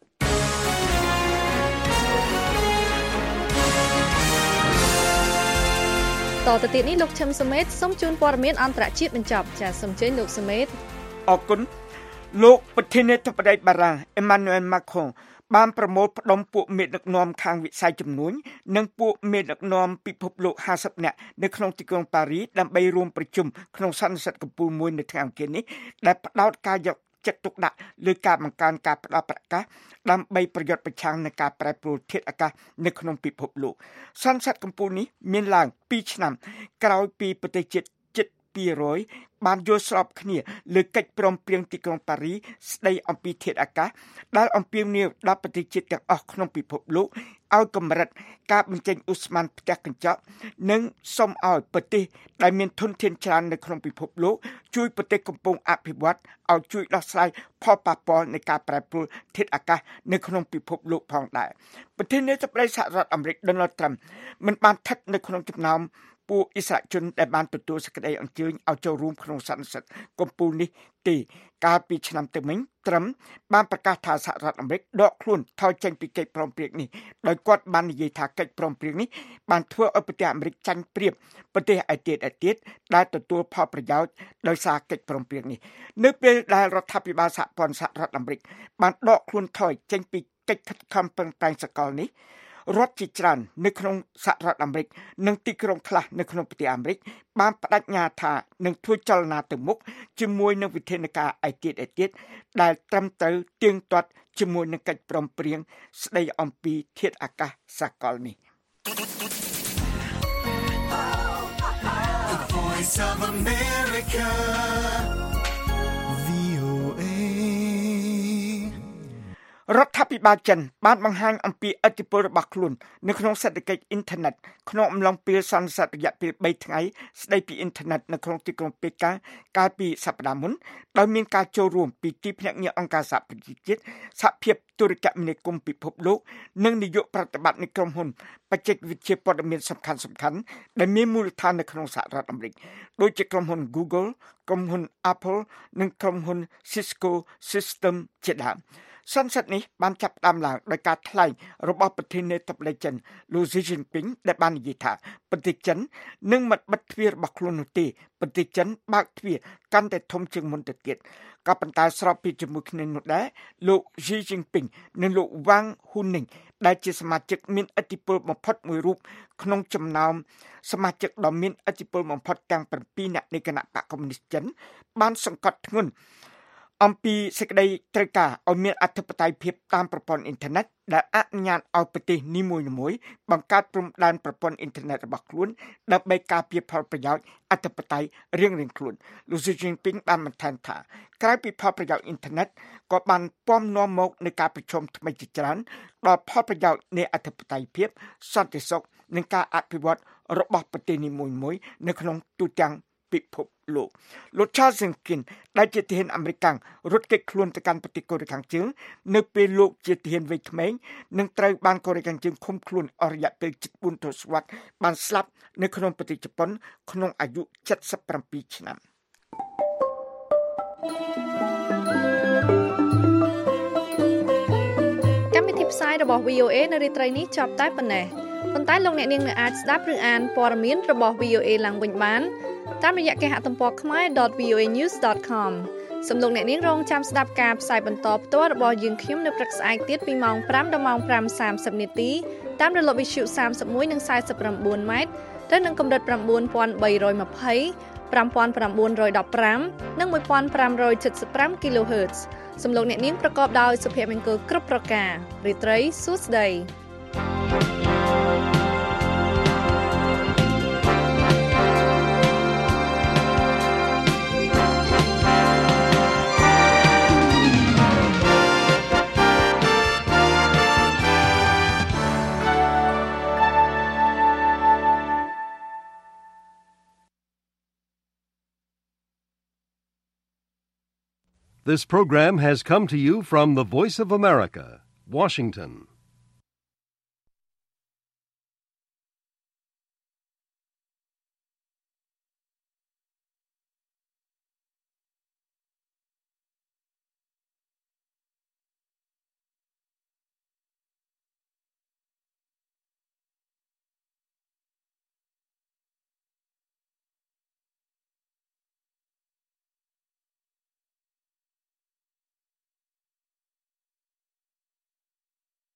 តទៅទៀតនេះលោកឈឹមសមេតសូមជូនព័ត៌មានអន្តរជាតិបញ្ចប់ចាសសូមជើញលោកសមេតអរគុណលោកប្រធានាធិបតីបារាំង Emmanuel Macron បានប្រមូលផ្ដុំពួកមេដឹកនាំខាងវិស័យជំនួញនិងពួកមេដឹកនាំពិភពលោក50នាក់នៅក្នុងទីក្រុងប៉ារីសដើម្បីរួមប្រជុំក្នុងសន្និសីទកំពូលមួយនៅថ្ងៃអង្គារនេះដែលផ្ដោតការយកចិត្តទុកដាក់លើការបង្កើនការផ្ដល់ប្រកាសដើម្បីប្រយុទ្ធប្រឆាំងនឹងការប្រែប្រួលធាតុអាកាសនៅក្នុងពិភពលោកសន្និសីទកំពូលនេះមានឡើង2ឆ្នាំក្រោយពីប្រទេសជាតិ200បានយល់ស្របគ្នាលើកិច្ចព្រមព្រៀងទីក្រុងប៉ារីសស្ដីអំពីធាតុអាកាសដែលអំពាវនាវដល់ប្រទេសជាតិទាំងអស់ក្នុងពិភពលោកឲ្យកម្រិតការបញ្ចេញឧស្ម័នផ្ទះកញ្ចក់និងសូមឲ្យប្រទេសដែលមានធនធានច្រើននៅក្នុងពិភពលោកជួយប្រទេសកំពុងអភិវឌ្ឍឲ្យជួយដោះស្រាយផលប៉ះពាល់នៃការប្រែប្រួលធាតុអាកាសនៅក្នុងពិភពលោកផងដែរប្រធានាធិបតីសហរដ្ឋអាមេរិក Donald Trump មិនបានស្ថិតនៅក្នុងចំណោមពួកអិសរាជជនដែលបានទទួលសេចក្តីអញ្ជើញឲ្យចូលរួមក្នុងសន្និសីទកំពូលនេះទេកាលពីឆ្នាំទៅមិញត្រឹមបានប្រកាសថាសហរដ្ឋអាមេរិកដកខ្លួនថយចេញពីកិច្ចព្រមព្រៀងនេះដោយគាត់បាននិយាយថាកិច្ចព្រមព្រៀងនេះបានធ្វើឲ្យប្រទេសអាមេរិកចាញ់ប្រៀបប្រទេសឯទៀតដែលទទួលផលប្រយោជន៍ដោយសារកិច្ចព្រមព្រៀងនេះនៅពេលដែលរដ្ឋាភិបាលសហព័ន្ធសហរដ្ឋអាមេរិកបានដកខ្លួនថយចេញពីកិច្ចខិតខំប្រឹងប្រែងសកលនេះរដ្ឋជាច្រើននៅក្នុងសហរដ្ឋអាមេរិកនិងទីក្រុងខ្លះនៅក្នុងប្រទេសអាមេរិកបានបដិញ្ញាថានឹងធ្វើចលនាទៅមុខជាមួយនឹងវិធានការឯទៀតដែលត្រឹមត្រូវទៀងទាត់ជាមួយនឹងកិច្ចព្រមព្រៀងស្ដីអំពីធាតុអាកាសសកលនេះ The Voice of Americaរដ្ឋាភិបាលចិនបានបង្ហាញអំពីឥទ្ធិពលរបស់ខ្លួននៅក្នុងសេដ្ឋកិច្ចអ៊ីនធឺណិតក្នុងអំឡុងពេលសន្និសីទរយៈពេល3ថ្ងៃស្ដីពីអ៊ីនធឺណិតនៅក្នុងទីក្រុងប៉េកាំងកាលពីសប្តាហ៍មុនដោយមានការចូលរួមពីទីភ្នាក់ងារអង្គការសហប្រជាជាតិសហភាពទូរគមនាគមន៍ពិភពលោកនិងនាយកប្រតិបត្តិនៃក្រុមហ៊ុនបច្ចេកវិទ្យាព័ត៌មានសំខាន់ៗដែលមានមូលដ្ឋាននៅក្នុងសហរដ្ឋអាមេរិកដូចជាក្រុមហ៊ុន Google ក្រុមហ៊ុន Apple និងក្រុមហ៊ុន Cisco System ជាដើមសន្និសីទនេះបានចាប់ផ្ដើមឡើងដោយការថ្លែងរបស់ប្រធានាធិបតីចិនលោកស៊ីជីនពីងដែលបាននិយាយថាប្រទេសចិននឹងមិនបិទទ្វាររបស់ខ្លួននោះទេប្រទេសចិនបើកទ្វារកាន់តែធំជាងមុនទៅទៀតក៏ប៉ុន្តែស្របពីជាមួយគ្នានោះដែរលោកស៊ីជីនពីងនិងលោកវ៉ាងហ៊ូនីងដែលជាសមាជិកមានឥទ្ធិពលបំផុតមួយរូបក្នុងចំណោមសមាជិកដ៏មានឥទ្ធិពលបំផុតទាំង7នាក់នៃគណៈបកកុម្មុយនីសចិនបានសង្កត់ធ្ងន់អំពីសេចក្តីត្រូវការឲ្យមានអធិបតេយ្យភាពតាមប្រព័ន្ធអ៊ីនធឺណិតដែលអនុញ្ញាតឲ្យប្រទេសនីមួយៗបង្កើតព្រំដែនប្រព័ន្ធអ៊ីនធឺណិតរបស់ខ្លួនដើម្បីការពារផលប្រយោជន៍អធិបតេយ្យរៀងៗខ្លួនលោកស៊ីជីនពីងបានបន្ថែមថាក្រៅពីផលប្រយោជន៍អ៊ីនធឺណិតក៏បានពំនាំមកនៃការប្រជុំថ្មីជាច្រើនដល់ផលប្រយោជន៍នៃអធិបតេយ្យភាពសន្តិសុខនិងការអភិវឌ្ឍរបស់ប្រទេសនីមួយៗនៅក្នុងទូទាំងពិភពលោក Charles Zinkin ដែលជាទាហានអាមេរិករត់គេចខ្លួនទៅកាន់ប្រទេសកូរ៉េខាងជើងនៅពេលលោកជាទាហានវ័យក្មេងនិងត្រូវបានកូរ៉េខាងជើងឃុំខ្លួនអស់រយៈពេល4ទសវត្សរ៍បានស្លាប់នៅក្នុងប្រទេសជប៉ុនក្នុងអាយុ77ឆ្នាំកម្មវិធីផ្សាយរបស់ VOA នៅរាត្រីនេះចប់តែប៉ុណ្ណេះប៉ុន្តែលោកអ្នកនាងនៅអាចស្ដាប់ឬអានព័ត៌មានរបស់ VOA ឡើងវិញបានតាមរយៈគេហទំព័រ khmer.voanews.com សូមលោកអ្នកនាងរងចាំស្ដាប់ការផ្សាយបន្តផ្ទាល់របស់យើងខ្ញុំនៅព្រឹកស្អែកទៀតពីម៉ោង 5 ដល់ម៉ោង 5:30 នាទីតាមរលកវិទ្យុ31និង49ម៉ែត្រទៅនឹងកម្រិត 9320 5915 និង 1575 kHz សូមលោកអ្នកនាងប្រកបដោយសុភមង្គលគ្រប់ប្រការរាត្រីសួស្តី This program has come to you from the Voice of America, Washington.